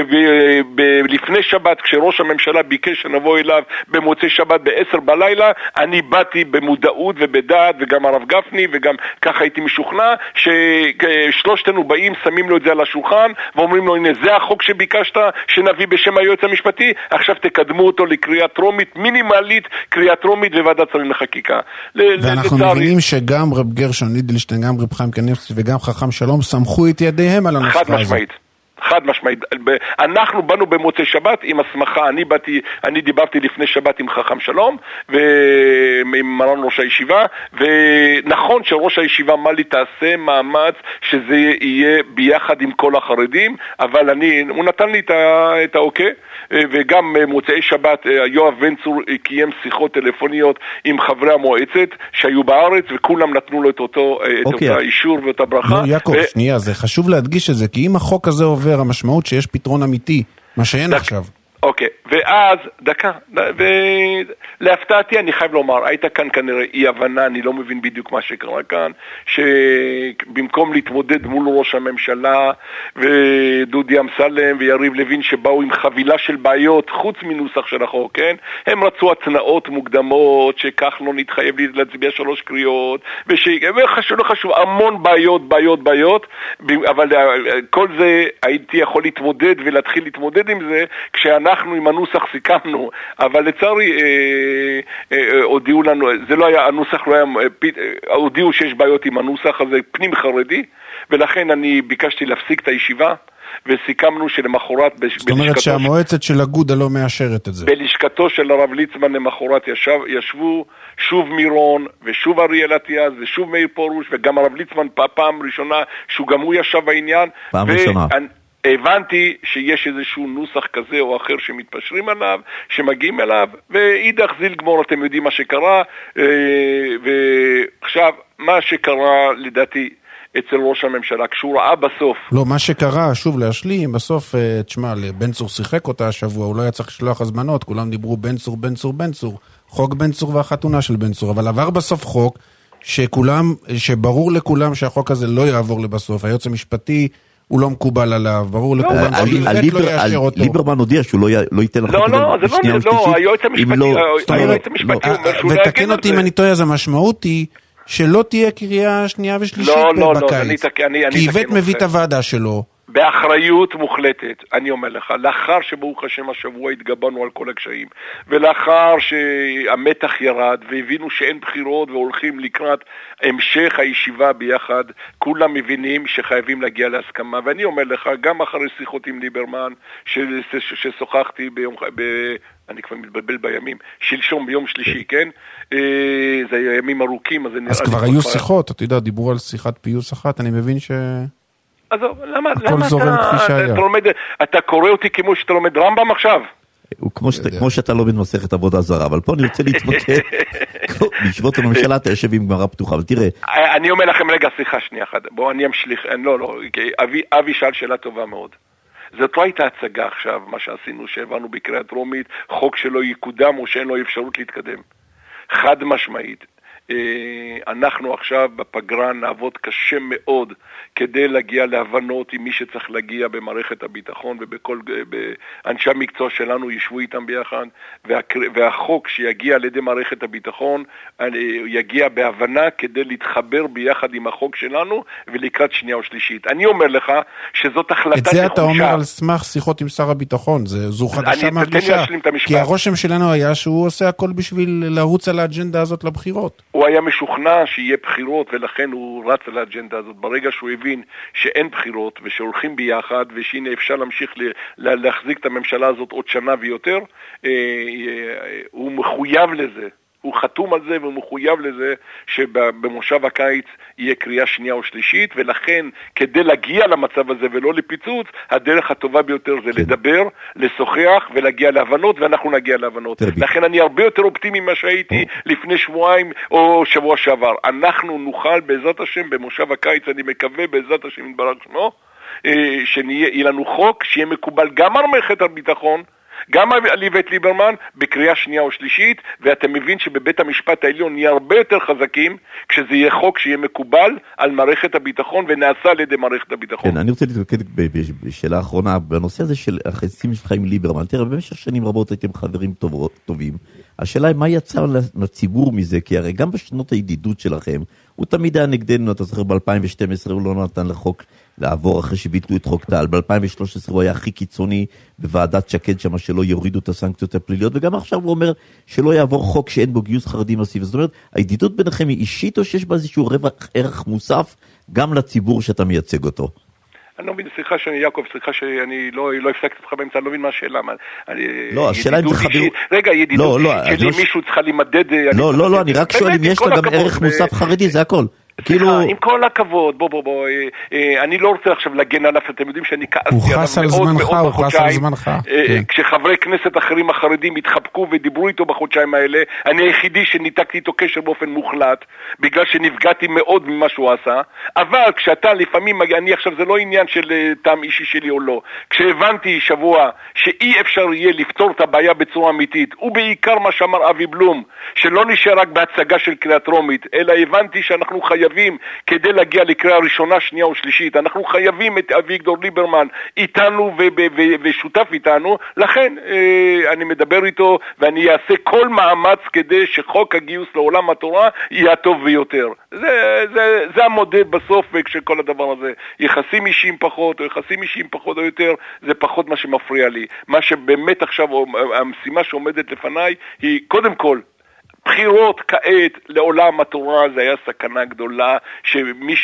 ולפני שבת כשראש הממשלה ביקש שנבוא אליו במוצאי שבת בעשר בלילה, אני באתי במודעות ובדעת, וגם הרב גפני, וגם ככה הייתי משוכנע ששלושתנו באים, שמים לו את זה על השולחן ואומרים לו, הנה זה החוק שביקשת שנביא בשם היועץ המשפטי, עכשיו תקדמו אותו לקריאה טרומית מינימלית, קריאה טרומית וועדת שרים לחקיקה. ואנחנו מבינים שגם רב גרשון לידלשטיין, גם רב חיים קניבסקי וגם חכם שלום סמכו את ידיהם על הנוסחה הזאת. חד משמעית. חד משמעית. אנחנו באנו במוצאי שבת עם הסמכה, אני באתי, אני דיברתי לפני שבת עם חכם שלום ועם מרן ראש הישיבה, ונכון שראש הישיבה מה לי תעשה מאמץ שזה יהיה ביחד עם כל החרדים, אבל אני, הוא נתן לי את האוקיי, וגם מוצאי שבת יואב בן צור קיים שיחות טלפוניות עם חברי המועצת שהיו בארץ, וכולם נתנו לו את אותו האישור ואת הברכה. יעקב, שנייה, זה חשוב להדגיש את זה, כי אם החוק הזה עובר, המשמעות שיש פתרון אמיתי, מה שאין עכשיו. אוקיי, ואז, דקה, ולהפתעתי אני חייב לומר, הייתה כאן כנראה אי הבנה, אני לא מבין בדיוק מה שקרה כאן, שבמקום להתמודד מול ראש הממשלה, ודודי אמסלם ויריב לוין שבאו עם חבילה של בעיות, חוץ מנוסח של החוק, כן? הם רצו התנאות מוקדמות, שכך לא נתחייב להצביע שלוש קריאות, וחשוב, לא חשוב, המון בעיות, בעיות, בעיות, אבל כל זה הייתי יכול להתמודד ולהתחיל להתמודד עם זה, כשאנחנו אנחנו עם הנוסח סיכמנו, אבל לצערי אה, אה, הודיעו לנו, זה לא היה, הנוסח לא היה, אה, הודיעו שיש בעיות עם הנוסח הזה פנים חרדי, ולכן אני ביקשתי להפסיק את הישיבה, וסיכמנו שלמחרת זאת אומרת שהמועצת של אגודה לא מאשרת את זה. בלשכתו של הרב ליצמן למחרת ישב, ישבו שוב מירון ושוב אריאל אטיאס ושוב מאיר פרוש, וגם הרב ליצמן פעם ראשונה שהוא גם הוא ישב בעניין, פעם ראשונה. הבנתי שיש איזשהו נוסח כזה או אחר שמתפשרים עליו, שמגיעים אליו, ואידך זיל גמור, אתם יודעים מה שקרה, ועכשיו, מה שקרה לדעתי אצל ראש הממשלה, כשהוא ראה בסוף... לא, מה שקרה, שוב להשלים, בסוף, תשמע, בן צור שיחק אותה השבוע, הוא לא היה צריך לשלוח הזמנות, כולם דיברו בן צור, בן צור, בן צור, חוק בן צור והחתונה של בן צור, אבל עבר בסוף חוק, שכולם, שברור לכולם שהחוק הזה לא יעבור לבסוף, היועץ המשפטי הוא לא מקובל עליו, ברור לכולם, ליברמן הודיע שהוא לא ייתן לחוק הזה בשנייה ושלישית. לא, לא, היועץ המשפטי אומר שהוא לא יגיד את זה. ותקן אותי אם אני טועה, אז המשמעות היא שלא תהיה קריאה שנייה ושלישית בקיץ. כי איבט מביא את הוועדה שלו. באחריות מוחלטת, אני אומר לך, לאחר שברוך השם השבוע התגברנו על כל הקשיים, ולאחר שהמתח ירד, והבינו שאין בחירות והולכים לקראת המשך הישיבה ביחד, כולם מבינים שחייבים להגיע להסכמה, ואני אומר לך, גם אחרי שיחות עם ליברמן, ששוחחתי ביום, ב... אני כבר מתבלבל בימים, שלשום ביום שלישי, כן? זה ימים ארוכים, אז זה נראה... אז כבר היו שיחות, אתה יודע, דיברו על שיחת פיוס אחת, אני מבין ש... אז למה, למה אתה, אתה, לומד, אתה קורא אותי כמו שאתה לומד רמב"ם עכשיו? הוא כמו, שת, כמו שאתה לא במסכת עבודה זרה, אבל פה אני רוצה להתמקד, בישיבות הממשלה אתה יושב עם גמרא פתוחה, אבל תראה. אני אומר לכם, רגע, סליחה שנייה אחת, בואו אני אמשיך, לא, לא, אבי, אבי שאל שאלה טובה מאוד. זאת לא הייתה הצגה עכשיו, מה שעשינו, שהבנו בקריאה טרומית, חוק שלא יקודם או שאין לו אפשרות להתקדם. חד משמעית. אנחנו עכשיו בפגרה נעבוד קשה מאוד כדי להגיע להבנות עם מי שצריך להגיע במערכת הביטחון, ובכל אנשי המקצוע שלנו ישבו איתם ביחד, והחוק שיגיע על ידי מערכת הביטחון יגיע בהבנה כדי להתחבר ביחד עם החוק שלנו ולקראת שנייה או שלישית. אני אומר לך שזאת החלטה נחושה. את זה אתה אומר על סמך שיחות עם שר הביטחון, זו חדשה מהפגישה, כי הרושם שלנו היה שהוא עושה הכל בשביל לרוץ על האג'נדה הזאת לבחירות. הוא היה משוכנע שיהיה בחירות, ולכן הוא רץ על האג'נדה הזאת. ברגע שהוא הבין שאין בחירות ושהולכים ביחד, ושהנה אפשר להמשיך להחזיק את הממשלה הזאת עוד שנה ויותר, הוא מחויב לזה. הוא חתום על זה והוא מחויב לזה שבמושב הקיץ יהיה קריאה שנייה או שלישית, ולכן כדי להגיע למצב הזה ולא לפיצוץ, הדרך הטובה ביותר זה לדבר, לשוחח ולהגיע להבנות, ואנחנו נגיע להבנות. לכן אני הרבה יותר אופטימי ממה שהייתי לפני שבועיים או שבוע שעבר. אנחנו נוכל בעזרת השם במושב הקיץ, אני מקווה בעזרת השם יתברך שמו, שיהיה לנו חוק שיהיה מקובל גם על מערכת הביטחון, גם על איווט ליברמן בקריאה שנייה או שלישית, ואתם מבין שבבית המשפט העליון נהיה הרבה יותר חזקים כשזה יהיה חוק שיהיה מקובל על מערכת הביטחון ונעשה על ידי מערכת הביטחון. כן, אני רוצה להתמקד בשאלה האחרונה בנושא הזה של היחסים שלך עם ליברמן. תראה, במשך שנים רבות הייתם חברים טובים. השאלה היא מה יצא לציבור מזה, כי הרי גם בשנות הידידות שלכם הוא תמיד היה נגדנו. אתה זוכר ב-אלפיים ושתים עשרה הוא לא נתן לחוק לעבור אחרי שביטלו את חוק טל, ב-אלפיים ושלוש עשרה הוא היה הכי קיצוני בוועדת שקד שמה שלא יורידו את הסנקציות הפליליות, וגם עכשיו הוא אומר שלא יעבור חוק שאין בו גיוס חרדי מסיבי. זאת אומרת, הידידות ביניכם היא אישית או שיש בה איזשהו רווח ערך מוסף גם לציבור שאתה מייצג אותו? אני לא מבין, סליחה שאני, יעקב, סליחה שאני לא, לא הפסקתי אותך באמצע, אני לא מבין מה השאלה. לא, השאלה אם זה חבר... רגע, ידידות שלי, מישהו צריכה להימדד... לא, לא, לא, אני רק שואל אם יש לה גם ערך מוסף חרדי, זה הכל. כאילו... עם כל הכבוד, בוא בוא בוא, אה, אה, אני לא רוצה עכשיו לגן עליו, אתם יודעים שאני כעסתי עליו מאוד מאוד בחודשיים, אה, כשחברי כנסת אחרים החרדים התחבקו ודיברו איתו בחודשיים האלה, אני היחידי שניתקתי איתו קשר באופן מוחלט, בגלל שנפגעתי מאוד ממה שהוא עשה, אבל כשאתה לפעמים, אני עכשיו זה לא עניין של טעם אישי שלי או לא, כשהבנתי שבוע שאי אפשר יהיה לפתור את הבעיה בצורה אמיתית, ובעיקר מה שאמר אבי בלום, שלא נשאר רק בהצגה של קריאה טרומית, אלא הבנתי שאנחנו חייבים חייבים, כדי להגיע לקריאה ראשונה, שנייה או שלישית, אנחנו חייבים את אביגדור ליברמן איתנו ו- ו- ו- ושותף איתנו, לכן אה, אני מדבר איתו ואני אעשה כל מאמץ כדי שחוק הגיוס לעולם התורה יהיה טוב ביותר. זה, זה, זה המודד בסוף כשכל הדבר הזה. יחסים אישיים פחות או יחסים אישיים פחות או יותר, זה פחות מה שמפריע לי. מה שבאמת עכשיו, המשימה שעומדת לפניי היא קודם כל, בחירות כעת לעולם התורה זה היה סכנה גדולה שמי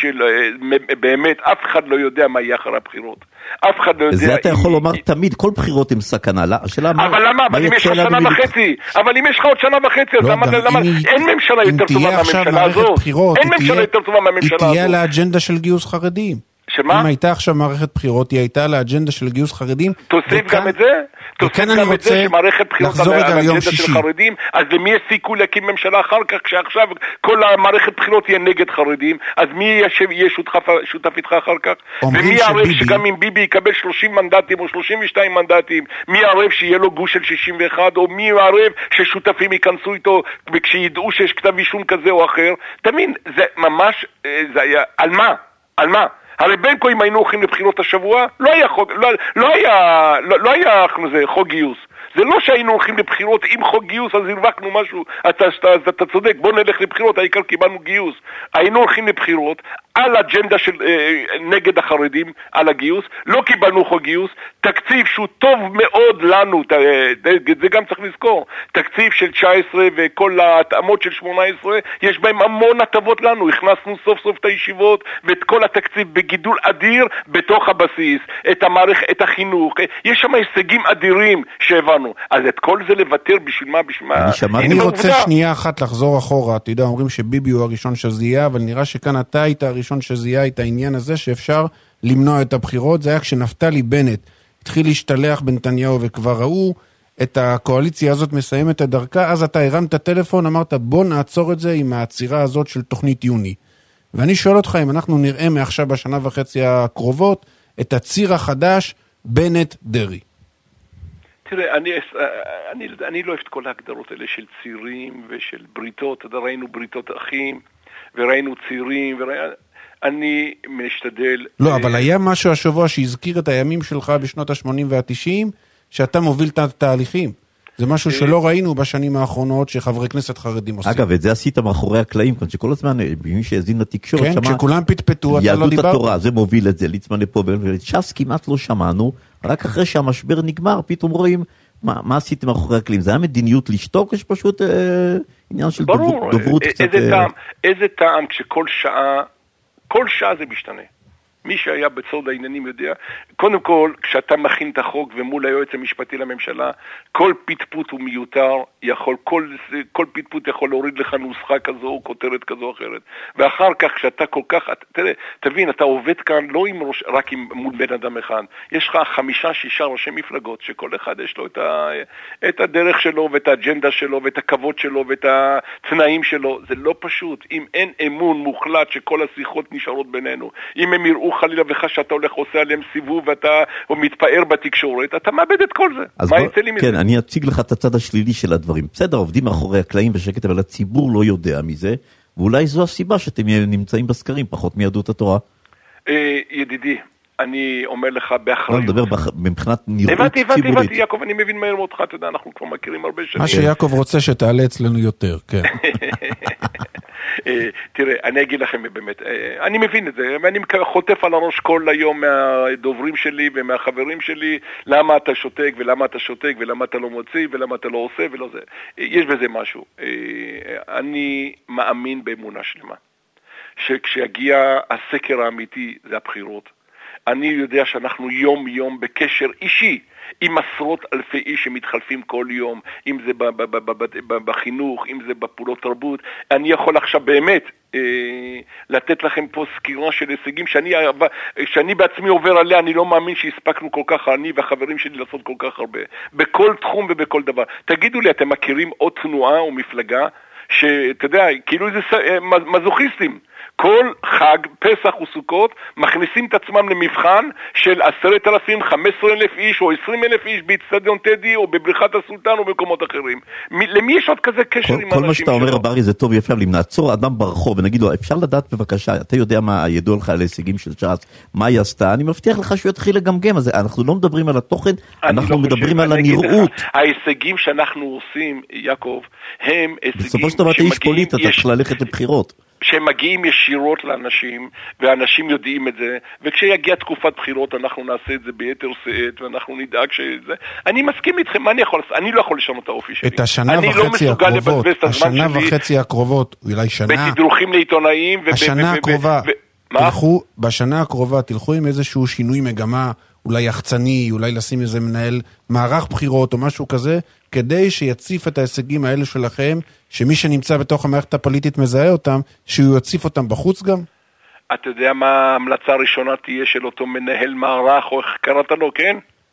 שבאמת אף אחד לא יודע מה יהיה אחרי הבחירות. אף אחד לא יודע. זה אתה יכול לומר תמיד, כל בחירות עם סכנה. אבל למה? אבל אם יש לך שנה וחצי, אבל אם יש לך עוד שנה וחצי, אז למה? אין ממשלה יותר טובה מהממשלה הזאת. אין ממשלה יותר טובה מהממשלה הזאת. היא תהיה לאג'נדה של גיוס חרדים. שמה? אם הייתה עכשיו מערכת בחירות, היא הייתה לאג'נדה של גיוס חרדים. תוסיף גם את זה? תוסיף גם את זה שמערכת בחירות על האג'נדה של חרדים, אז למי יש סיכוי להקים ממשלה אחר כך, כשעכשיו כל המערכת בחירות תהיה נגד חרדים, אז מי יהיה שותף איתך אחר כך? ומי יערב שגם אם ביבי יקבל שלושים מנדטים או שלושים ושתיים מנדטים, מי יערב שיהיה לו גוש של שישים ואחת, או מי יערב ששותפים ייכנסו איתו, וכשידעו שיש כתב אישום כזה או אחר? תמיד, זה ממש, זה היה, על מה? על מה? הרי בין כה אם היינו הולכים לבחירות השבוע, לא היה חוק, לא, לא היה, לא, לא היה זה, חוק גיוס. זה לא שהיינו הולכים לבחירות עם חוק גיוס, אז הרווחנו משהו, אתה, אתה, אתה, אתה צודק, בוא נלך לבחירות, העיקר קיבלנו גיוס. היינו הולכים לבחירות על אג'נדה של אה, נגד החרדים, על הגיוס, לא קיבלנו חוק גיוס, תקציב שהוא טוב מאוד לנו, ת, זה גם צריך לזכור, תקציב של תשע עשרה וכל ההתאמות של שמונה עשרה, יש בהם המון הטבות לנו, הכנסנו סוף סוף את הישיבות ואת כל התקציב בגידול אדיר בתוך הבסיס, את המערכת, את החינוך, יש שם הישגים אדירים שהבנו, אז את כל זה לוותר בשביל מה, בשביל מה? אני, אני רוצה שנייה אחת לחזור אחורה, אתה יודע, אומרים שביבי הוא הראשון שזיהה, אבל נראה שכאן אתה היית הראשון שזיהה את העניין הזה שאפשר למנוע את הבחירות, זה היה כשנפתלי בנט התחיל להשתלח בנתניהו וכבר ראו את הקואליציה הזאת מסיימת את דרכה, אז אתה הרמת טלפון, אמרת בוא נעצור את זה עם העצירה הזאת של תוכנית יוני. ואני שואל אותך אם אנחנו נראה מעכשיו בשנה וחצי הקרובות את הציר החדש בנט דרי. תראה, אני, אני, אני לא אוהב את כל ההגדרות האלה של צירים ושל בריתות, ראינו בריתות אחים וראינו צירים וראינו... אני משתדל... לא, אבל היה משהו השבוע שהזכיר את הימים שלך בשנות ה-שמונים וה-תשעים, שאתה מוביל את התהליכים. זה משהו שלא ראינו בשנים האחרונות שחברי כנסת חרדים עושים. אגב, את זה עשית מאחורי הקלעים, שכל הזמן, מי שהזין לתקשורת, כן, כשכולם פטפטו, אתה לא דיברת. יהדות התורה, זה מוביל את זה, ליצמן לפה, וש"ס כמעט לא שמענו, רק אחרי שהמשבר נגמר, פתאום רואים מה עשיתם מאחורי הקלעים. זה היה מדיניות לשתוק, יש פשוט עניין של דוברות קצת... איזה טעם כשכל שעה, כל שעה זה משתנה. מי שהיה בצוד העניינים יודע, קודם כל, כשאתה מכין את החוק ומול היועץ המשפטי לממשלה, כל פטפוט הוא מיותר, יכול, כל, כל פטפוט יכול להוריד לך נוסחה כזו או כותרת כזו או אחרת. ואחר כך, כשאתה כל כך, תראה, תבין, אתה עובד כאן לא עם ראש, רק עם מול בן אדם אחד. יש לך חמישה, שישה ראשי מפלגות, שכל אחד יש לו את, ה, את הדרך שלו ואת האג'נדה שלו ואת הכבוד שלו ואת התנאים שלו. זה לא פשוט. אם אין אמון מוחלט שכל השיחות נשארות בינינו, אם הם יראו חלילה וחש שאתה הולך עושה עליהם סיבוב ואתה מתפאר בתקשורת, אתה מאבד את כל זה. מה יצא לי מזה? כן, אני אציג לך את הצד השלילי של הדברים. בסדר, עובדים מאחורי הקלעים בשקט, אבל הציבור לא יודע מזה, ואולי זו הסיבה שאתם נמצאים בסקרים, פחות מיהדות התורה. ידידי, אני אומר לך באחריות. לא, מדבר מבחינת נראות ציבורית. הבנתי, הבנתי, הבנתי, יעקב, אני מבין מהר מאותך, אתה יודע, אנחנו כבר מכירים הרבה שנים. מה שיעקב רוצה שתעלה אצלנו יותר, כן. תראה, אני אגיד לכם באמת, אני מבין את זה, ואני חוטף על הראש כל היום מהדוברים שלי ומהחברים שלי, למה אתה שותק ולמה אתה שותק ולמה אתה לא מוציא ולמה אתה לא עושה ולא זה. יש בזה משהו. אני מאמין באמונה שלמה, שכשיגיע הסקר האמיתי, זה הבחירות, אני יודע שאנחנו יום יום בקשר אישי עם עשרות אלפי איש שמתחלפים כל יום, אם זה בחינוך, אם זה בפעולות תרבות. אני יכול עכשיו באמת אה, לתת לכם פה סקירה של הישגים שאני, שאני בעצמי עובר עליה. אני לא מאמין שהספקנו כל כך, אני והחברים שלי, לעשות כל כך הרבה בכל תחום ובכל דבר. תגידו לי, אתם מכירים עוד תנועה או מפלגה שאתה יודע, כאילו איזה מזוכיסטים, כל חג, פסח וסוכות, מכניסים את עצמם למבחן של עשרת אלפים, חמש עשרה אלף איש או עשרים אלף איש באצטדיון טדי או בבריכת הסולטן או במקומות אחרים. למי יש עוד כזה קשר כל, עם כל אנשים מה שאתה אומר, ברי, זה טוב יפה, אבל אם נעצור אדם ברחוב ונגיד לו, אפשר לדעת בבקשה, אתה יודע מה ידוע לך על ההישגים של ש"ס, מה היא עשתה, אני מבטיח לך שהוא יתחיל לגמגם, אז אנחנו לא מדברים על התוכן, אנחנו לא מדברים חושב, על הנראות. לך, ההישגים שאנחנו עושים, יעקב, הם הישגים בסופו של דבר אתה איש פוליט, אתה צריך ללכת לבחירות. שהם מגיעים ישירות לאנשים, ואנשים יודעים את זה, וכשיגיע תקופת בחירות אנחנו נעשה את זה ביתר שאת, ואנחנו נדאג שזה. אני מסכים איתכם, מה אני יכול לעשות? אני לא יכול לשנות את האופי שלי. את השנה וחצי הקרובות, השנה וחצי הקרובות, אולי שנה... בתדרוכים לעיתונאים, השנה הקרובה, תלכו, בשנה הקרובה תלכו עם איזשהו שינוי מגמה, אולי יחצני, אולי לשים איזה מנהל מערך בחירות או משהו כזה, כדי שיציף את ההישגים האלה שלכם, שמי שנמצא בתוך המערכת הפוליטית מזהה אותם, שהוא יציף אותם בחוץ גם? אתה יודע מה ההמלצה הראשונה תהיה של אותו מנהל מערך, או איך קראת לו, כן?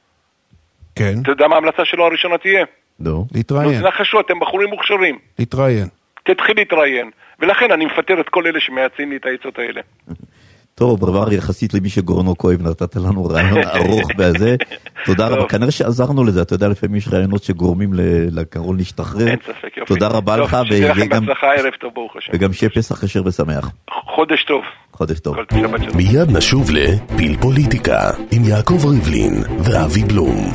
כן. אתה יודע מה ההמלצה שלו הראשונה תהיה? לא. להתראיין. לא, נחשו, אתם בחורים מוכשרים. להתראיין. תתחיל להתראיין. ולכן אני מפטר את כל אלה שמייעצים לי את העצות האלה. טוב, ברבר, יחסית למי שגורנו כואב, נתת לנו רעיון ארוך בזה. תודה רבה, כנראה שעזרנו לזה, אתה יודע, לפעמים יש רעיונות שגורמים לקרול להשתחרר. אין ספק, יופי. תודה רבה לך, שתהיה לכם בהצלחה, ערב טוב, ברוך השם. וגם שיהיה פסח כשר ושמח. חודש טוב. חודש טוב. מיד נשוב לפיל פוליטיקה, עם יעקב ריבלין ואבי בלום.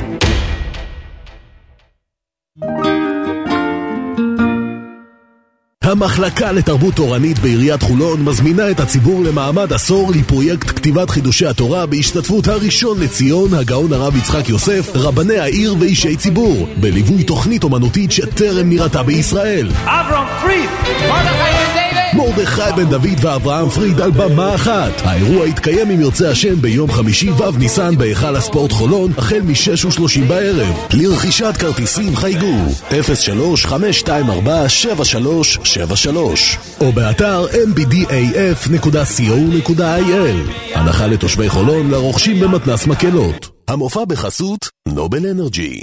המחלקה לתרבות תורנית בעיריית חולון מזמינה את הציבור למעמד עשור לפרויקט כתיבת חידושי התורה בהשתתפות הראשון לציון, הגאון הרב יצחק יוסף, רבני העיר ואישי ציבור, בליווי תוכנית אומנותית שטרם נראתה בישראל. אברהם פריד, מרדכי בן דוד ואברהם פריד על במה אחת. האירוע יתקיים אם ירצה השם ביום חמישי ו' ניסן בהיכל הספורט חולון החל מ-שש ושלושים בערב. לרכישת כרטיסים חייגו אפס שלוש חמש שתיים ארבע שבע שלוש שבע שלוש או באתר אם בי די איי אף נקודה סי או נקודה איי אל. הנחה לתושבי חולון לרוכשים במתנ"ס מקלות. המופע בחסות נובל אנרג'י.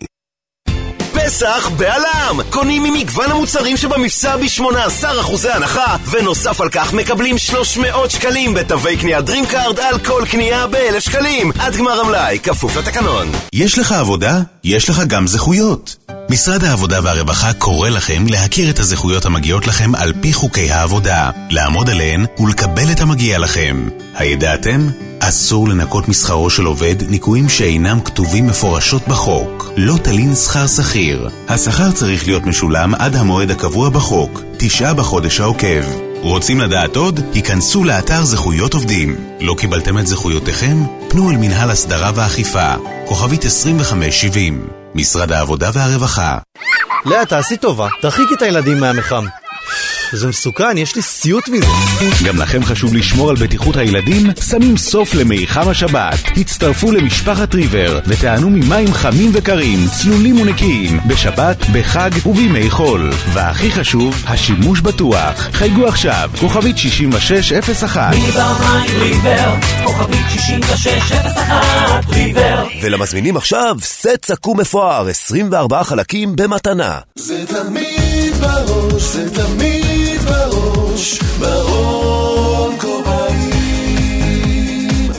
פסח בעלם! קונים ממגוון המוצרים שבמבצע ב-שמונה עשר אחוזי הנחה, ונוסף על כך מקבלים שלוש מאות שקלים בתווי קנייה דרימקארד על כל קנייה ב-אלף שקלים. עד גמר המלאי, כפוף לתקנון. יש לך עבודה? יש לך גם זכויות. משרד העבודה והרווחה קורא לכם להכיר את הזכויות המגיעות לכם על פי חוקי העבודה, לעמוד עליהן ולקבל את המגיע לכם. הידעתם? אסור לנקות משכרו של עובד ניקויים שאינם כתובים מפורשות בחוק. לא תלין שכר שכיר. השכר צריך להיות משולם עד המועד הקבוע בחוק, תשעה בחודש העוקב. רוצים לדעת עוד? היכנסו לאתר זכויות עובדים. לא קיבלתם את זכויותיכם? פנו אל מנהל הסדרה ואכיפה, כוכבית עשרים וחמש שבעים, משרד העבודה והרווחה. לאה, תעשי טובה, תרחיקי את הילדים מהמחם. זה מסוכן, יש לי סיוט מזה. גם לכם חשוב לשמור על בטיחות הילדים? שמים סוף למיחם השבת. הצטרפו למשפחת ריבר ותענו ממים חמים וקרים, צלולים ונקיים, בשבת, בחג ובימי חול. והכי חשוב, השימוש בטוח. חייגו עכשיו, כוכבית שישים ושש אפס אחת. ריבר, כוכבית שישים ושש אפס אחת, ריבר. ולמזמינים עכשיו, סט סכו"ם מפואר, עשרים וארבעה חלקים במתנה. זה תמיד בראש, זה תמיד בראש, ברון כובעים.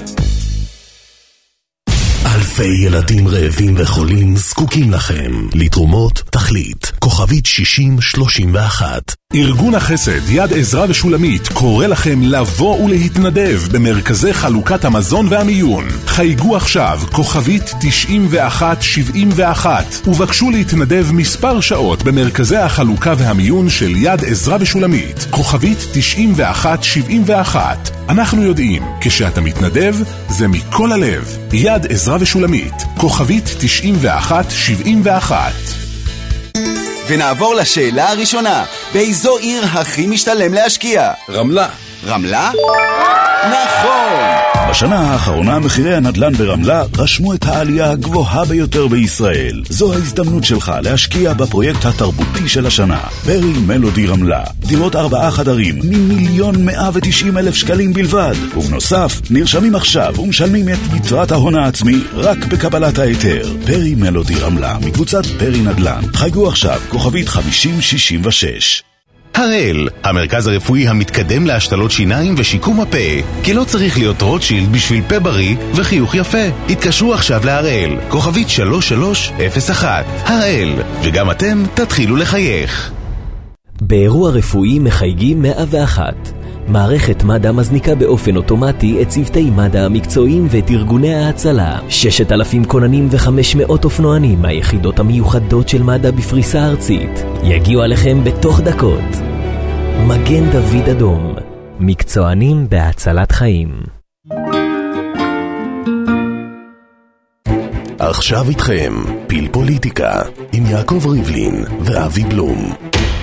אלפי ילדים רעבים וחולים זקוקים לכם. לתרומות תחליט, כוכבית שישים שלושים ואחת. ארגון החסד יד עזרא ושולמית קורא לכם לבוא ולהתנדב במרכזי חלוקת המזון והמיון. חייגו עכשיו כוכבית תשעים ואחת שבעים ואחת ובקשו להתנדב מספר שעות במרכזי החלוקה והמיון של יד עזרא ושולמית, כוכבית תשעים ואחת שבעים ואחת. אנחנו יודעים, כשאתה מתנדב זה מכל הלב. יד עזרא ושולמית, כוכבית תשעים ואחת שבעים ואחת. ונעבור לשאלה הראשונה, באיזו עיר הכי משתלם להשקיע? רמלה. רמלה? נכון! בשנה האחרונה מחירי הנדל"ן ברמלה רשמו את העלייה הגבוהה ביותר בישראל. זו ההזדמנות שלך להשקיע בפרויקט התרבותי של השנה. פרי מלודי רמלה. דירות ארבעה חדרים ממיליון מאה ותשעים אלף שקלים בלבד. ובנוסף, נרשמים עכשיו ומשלמים את יתרת ההון העצמי רק בקבלת ההיתר. פרי מלודי רמלה, מקבוצת פרי נדל"ן. חייגו עכשיו, כוכבית חמישים שישים ושש. הראל, המרכז הרפואי המתקדם להשתלות שיניים ושיקום הפה. כי לא צריך להיות רוטשילד בשביל פה בריא וחיוך יפה. התקשרו עכשיו להראל, כוכבית שלוש שלוש אפס אחת. הראל, וגם אתם תתחילו לחייך. באירוע רפואי מחייגים מאה ואחת. מערכת מד"א מזניקה באופן אוטומטי את צוותי מד"א המקצועיים ואת ארגוני ההצלה. ששת אלפים כוננים וחמש מאות אופנוענים מהיחידות המיוחדות של מד"א בפריסה ארצית יגיעו עליכם בתוך דקות. מגן דוד אדום, מקצוענים בהצלת חיים. עכשיו איתכם פיל פוליטיקה עם יעקב ריבלין ואבי בלום.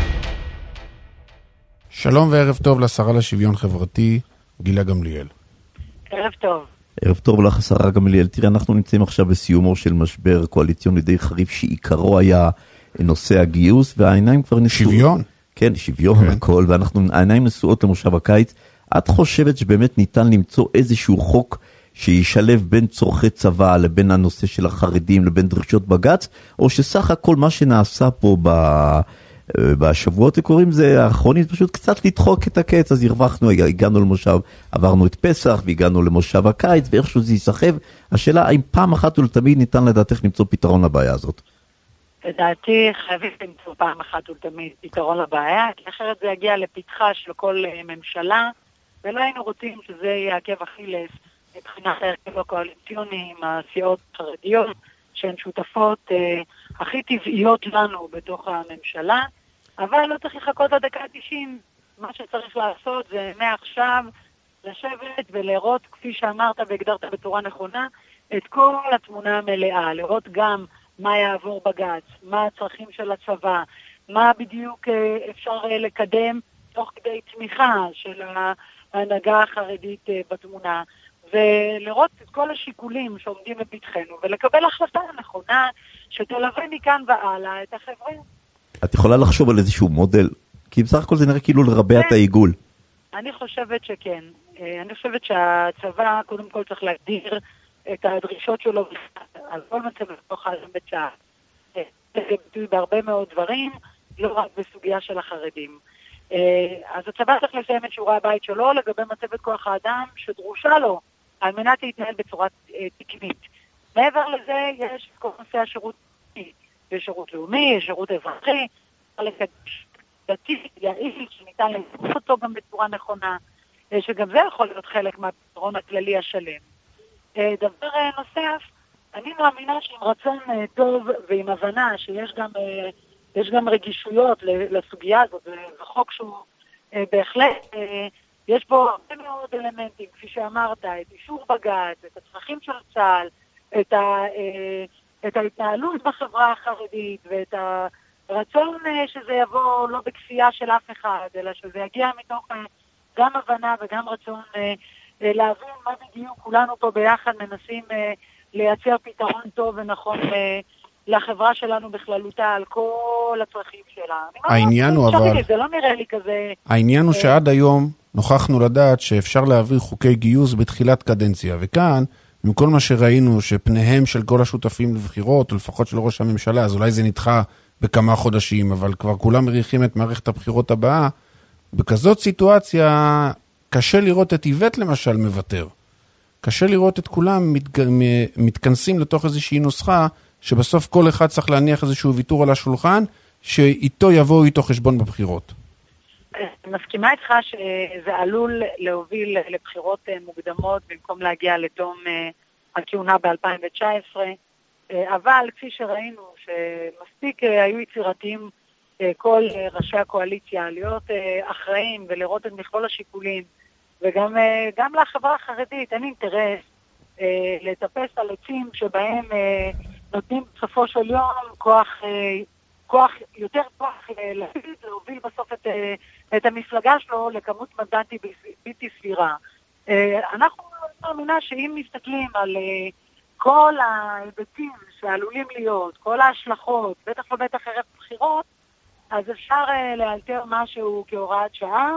שלום וערב טוב לשרה לשוויון חברתי, גילה גמליאל. ערב טוב. ערב טוב לך, השרה גמליאל. תראה, אנחנו נמצאים עכשיו בסיומו של משבר קואליציוני די חריף, שעיקרו היה נושא הגיוס, והעיניים כבר נשואות. שוויון? כן, שוויון, כן. הכל, ואנחנו, העיניים נשואות למושב הקיץ. את חושבת שבאמת ניתן למצוא איזשהו חוק שישלב בין צורכי צבא לבין הנושא של החרדים לבין דרישות בגץ, או שסך הכל מה שנעשה פה ב... בשבועות הקוראים זה האחרונים, פשוט קצת לדחוק את הקץ, אז הרווחנו, הגענו למושב, עברנו את פסח והגענו למושב הקיץ, ואיכשהו זה יסחב. השאלה, האם פעם אחת ולתמיד ניתן לדעתך למצוא פתרון לבעיה הזאת? לדעתי חייבים למצוא פעם אחת ולתמיד פתרון לבעיה, כי אחרת זה יגיע לפתחה של כל ממשלה, ולא היינו רוצים שזה יהיה עקב אכילס מבחינת ההרכב הקואליציוני עם הסיעות החרדיות, שהן שותפות אה, הכי טבעיות לנו בתוך הממשלה, אבל לא צריך לחכות עד דקה תשעים. מה שצריך לעשות זה מעכשיו לשבת ולראות, כפי שאמרת והגדרת בצורה נכונה, את כל התמונה המלאה, לראות גם מה יעבור בגץ, מה הצרכים של הצבא, מה בדיוק אה, אפשר אה, לקדם תוך כדי תמיכה של ההנהגה החרדית אה, בתמונה, ולראות את כל השיקולים שעומדים בפתחנו, ולקבל החלטה נכונה שתלווה מכאן והלאה את החברה. את יכולה לחשוב על איזשהו מודל? כי בסך הכל זה נראה כאילו לרבע את העיגול. אני חושבת שכן. אני חושבת שהצבא קודם כל צריך להגדיר את הדרישות שלו על כל מצב לתוך האדם בצה"ל. זה ביטוי בהרבה מאוד דברים, לא רק בסוגיה של החרדים. אז הצבא צריך לסיים את שיעורי הבית שלו לגבי מצבת כוח האדם שדרושה לו על מנת להתנהל בצורה תקנית. מעבר לזה יש כל נושא השירות לאומי, יש שירות לאומי, יש שירות אזרחי, דתי, יעיל, שניתן לבחור אותו גם בצורה נכונה, שגם זה יכול להיות חלק מהפתרון הכללי השלם. דבר נוסף, אני מאמינה שעם רצון טוב ועם הבנה שיש גם, יש גם רגישויות לסוגיה הזאת, זה חוק שהוא בהחלט, יש פה הרבה מאוד אלמנטים, כפי שאמרת, את אישור בג"ץ, את הצרכים של צה"ל, את, ה, את ההתנהלות בחברה החרדית, ואת הרצון שזה יבוא לא בכפייה של אף אחד, אלא שזה יגיע מתוך גם הבנה וגם רצון להבין מה בדיוק כולנו פה ביחד מנסים לייצר פתרון טוב ונכון לחברה שלנו בכללותה על כל הצרכים שלה. העניין הוא אבל... זה לא נראה לי כזה... העניין הוא שעד היום נוכחנו לדעת שאפשר להעביר חוקי גיוס בתחילת קדנציה, וכאן, עם כל מה שראינו שפניהם של כל השותפים לבחירות, או לפחות של ראש הממשלה, אז אולי זה נדחה בכמה חודשים, אבל כבר כולם מריחים את מערכת הבחירות הבאה, בכזאת סיטואציה קשה לראות את איבט למשל מבטר. קשה לראות את כולם מת... מתכנסים לתוך איזושהי נוסחה, שבסוף כל אחד צריך להניח איזשהו ויתור על השולחן, שאיתו יבואו איתו חשבון בבחירות. מסכימה איתך שזה עלול להוביל לבחירות מוקדמות במקום להגיע לתום הכהונה ב-אלפיים תשע עשרה, אבל כפי שראינו שמספיק היו יצירתיים כל ראשי הקואליציה להיות אחראים ולראות את מכלול השיקולים, וגם גם לחברה החרדית אין אינטרס לטפס על עצים שבהם נותנים בסופו של יום כוח, כוח יותר כוח להוביל בסוף את, את המפלגה שלו לכמות מנדטים בלתי סבירה. אנחנו מאמינה שאם מסתכלים על uh, כל ההיבטים שעלולים להיות, כל ההשלכות, בטח ובטח ערב בחירות, אז אפשר uh, לאלתר משהו כהוראת שעה,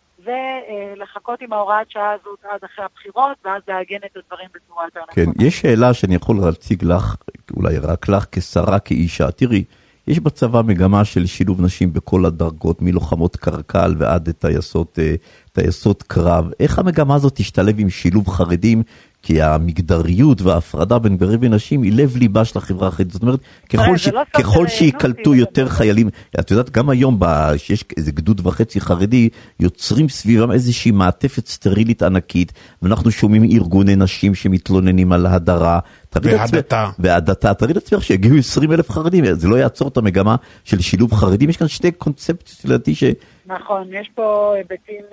ולחכות עם ההוראת שעה הזאת עד אחרי הבחירות, ואז להגן את הדברים בצורה יותר נכונה. כן, יש שאלה שאני יכול להציג לך, אולי רק לך כשרה, כאישה. תראי, יש בצבא מגמה של שילוב נשים בכל הדרגות, מלוחמות קרקל ועד טייסות, טייסות קרב. איך המגמה הזאת תשתלב עם שילוב חרדים? כי המגדריות וההפרדה בין גברים ונשים היא לב ליבה של החברה החרדית. זאת אומרת, ככל, ש... לא ככל שיקלטו יותר חיילים, את יודעת, גם היום שיש איזה גדוד וחצי חרדי, יוצרים סביבם איזושהי מעטפת סטרילית ענקית, ואנחנו שומעים ארגוני נשים שמתלוננים על הדרה. והדתה. והדתה. תראי לעצמך שיגיעו עשרים אלף חרדים, זה לא יעצור את המגמה של שילוב חרדים. יש כאן שתי קונספציות לדעתי ש... נכון, יש פה היבטים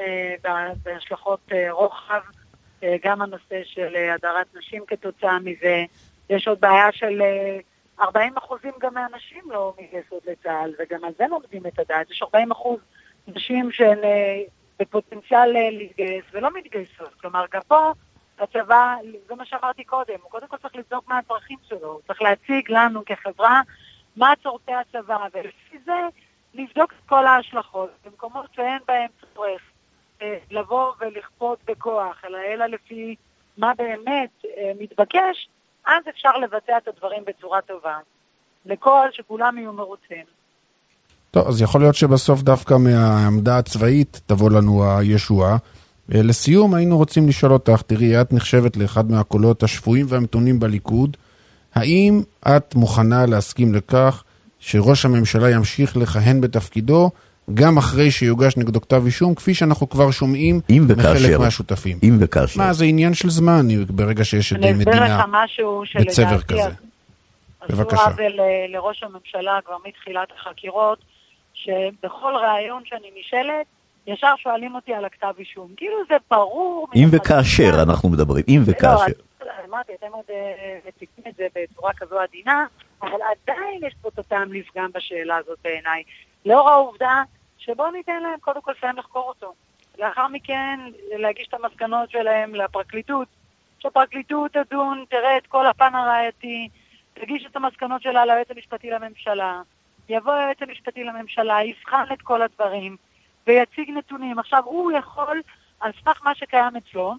בהשלכות רוחב, גם הנושא של הדרת נשים כתוצאה מזה. יש עוד בעיה של ארבעים אחוזים גם מהנשים לא מתגייסות לצה"ל, וגם על זה לומדים את הדעת. יש ארבעים אחוז נשים שהן בפוטנציאל להתגייס ולא מתגייסות. כלומר, גם פה הצבא, זה מה שאמרתי קודם, הוא קודם כל צריך לבדוק מה הצרכים שלו, הוא צריך להציג לנו כחברה מה צורכי הצבא, ולפי זה לבדוק את כל ההשלכות, במקומות שאין בהם צורך לבוא ולכפות בכוח, אלא אלא לפי מה באמת מתבקש, אז אפשר לבצע את הדברים בצורה טובה, לכל שכולם יהיו מרוצים. טוב, אז יכול להיות שבסוף דווקא מהעמדה הצבאית תבוא לנו הישועה. לסיום, היינו רוצים לשאול אותך, תראי, את נחשבת לאחד מהקולות השפויים והמתונים בליכוד, האם את מוכנה להסכים לכך שראש הממשלה ימשיך לכהן בתפקידו, גם אחרי שיוגש נגדו כתב אישום, כפי שאנחנו כבר שומעים מחלק מהשותפים? אם וכאשר. מה, זה עניין של זמן, ברגע שיש עדי מדינה בצבר כזה. בבקשה. עשו עוול לראש הממשלה כבר מתחילת החקירות, שבכל ראיון שאני נשאלת, ישר שואלים אותי על הכתב אישום. כאילו זה ברור. אם וכאשר אנחנו מדברים, אם וכאשר. אמרתי, אתם עוד מציגים את זה בצורה כזו עדינה, אבל עדיין יש פה טעם לפגם בשאלה הזאת בעיניי. לאור העובדה שבואו ניתן להם קודם כל לסיים לחקור אותו. לאחר מכן להגיש את המסקנות שלהם לפרקליטות, שהפרקליטות תדון, תראה את כל הפן הראייתי, תגיש את המסקנות שלה ליועץ המשפטי לממשלה, יבוא היועץ המשפטי לממשלה, יבחן את כל הדברים, ויציג נתונים. עכשיו הוא יכול, על סמך מה שקיים אצלו,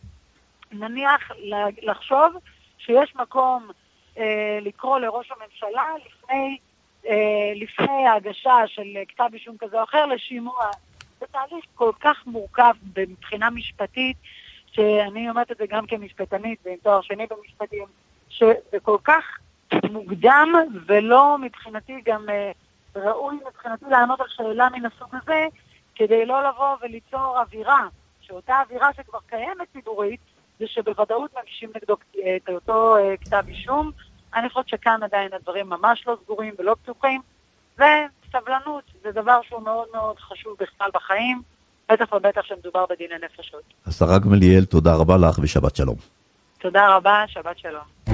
נניח לחשוב שיש מקום אה, לקרוא לראש הממשלה לפני, אה, לפני ההגשה של כתב אישום כזה או אחר לשימוע. זה תהליך כל כך מורכב מבחינה משפטית, שאני אומרת את זה גם כמשפטנית ועם תואר שני במשפטים, שזה כל כך מוקדם ולא מבחינתי גם אה, ראוי מבחינתי לענות על שאלה מן הסוג הזה, כדי לא לבוא וליצור אווירה, שאותה אווירה שכבר קיימת ציבורית, זה שבוודאות מגישים נגדו את אותו כתב אישום. אני חושבת שכאן עדיין הדברים ממש לא סגורים ולא פתוחים, וסבלנות זה דבר שהוא מאוד מאוד חשוב בכלל בחיים, בטח ובטח שמדובר בדיני נפשות. השרה גמליאל, תודה רבה לך ושבת שלום. תודה רבה, שבת שלום.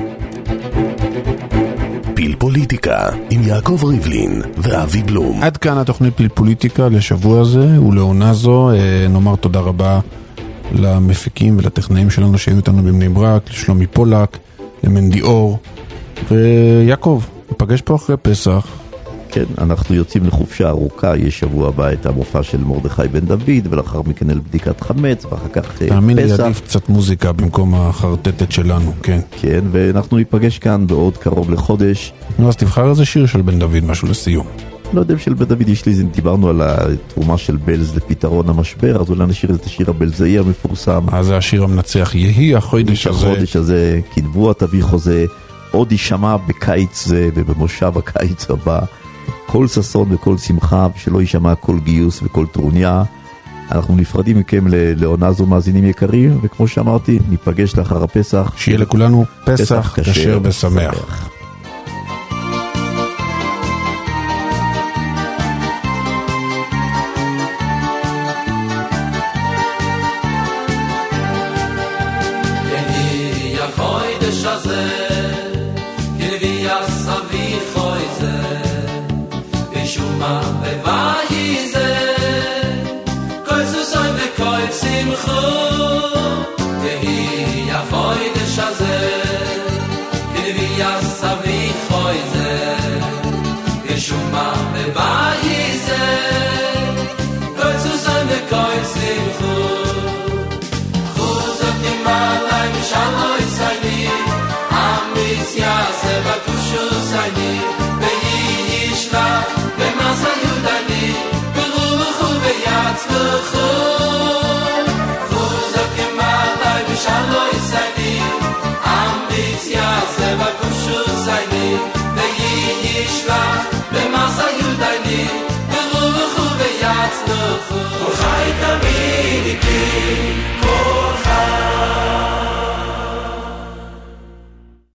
פיל פוליטיקה עם יעקב ריבלין ואבי בלום. עד כאן התוכנית פיל פוליטיקה לשבוע הזה ולעונה זו. נאמר תודה רבה למפיקים ולטכנאים שלנו שהיו איתנו בבני ברק, לשלומי פולק, למנדי אור ויעקב. נפגש פה אחרי פסח. כן, אנחנו יוצאים לחופשה ארוכה, יש שבוע הבא את המופע של מרדכי בן דוד, ולאחר מכן אל בדיקת חמץ, ואחר כך פסח. תאמין לי, עדיף קצת מוזיקה במקום החרטטת שלנו, כן. כן, ואנחנו ניפגש כאן בעוד קרוב לחודש. נו, אז תבחר איזה שיר של בן דוד, משהו לסיום. לא יודע אם של בן דוד יש לי, דיברנו על התרומה של בלז לפתרון המשבר, אז אולי נשאיר את השיר הבלזאי המפורסם. אז זה השיר המנצח, יהי החודש הזה. החודש הזה, כנבוע תביא חוזה, עוד יישמע בקיץ זה ובמושב הקיץ הבא. כל ססון וכל שמחה, ושלא יישמע כל גיוס וכל טרוניה. אנחנו נפרדים מכם לעונה זו, מאזינים יקרים, וכמו שאמרתי, ניפגש לאחר הפסח. שיהיה לכולנו פסח כשר ושמח. Simcha, yehi yafoi זה בטושוס אני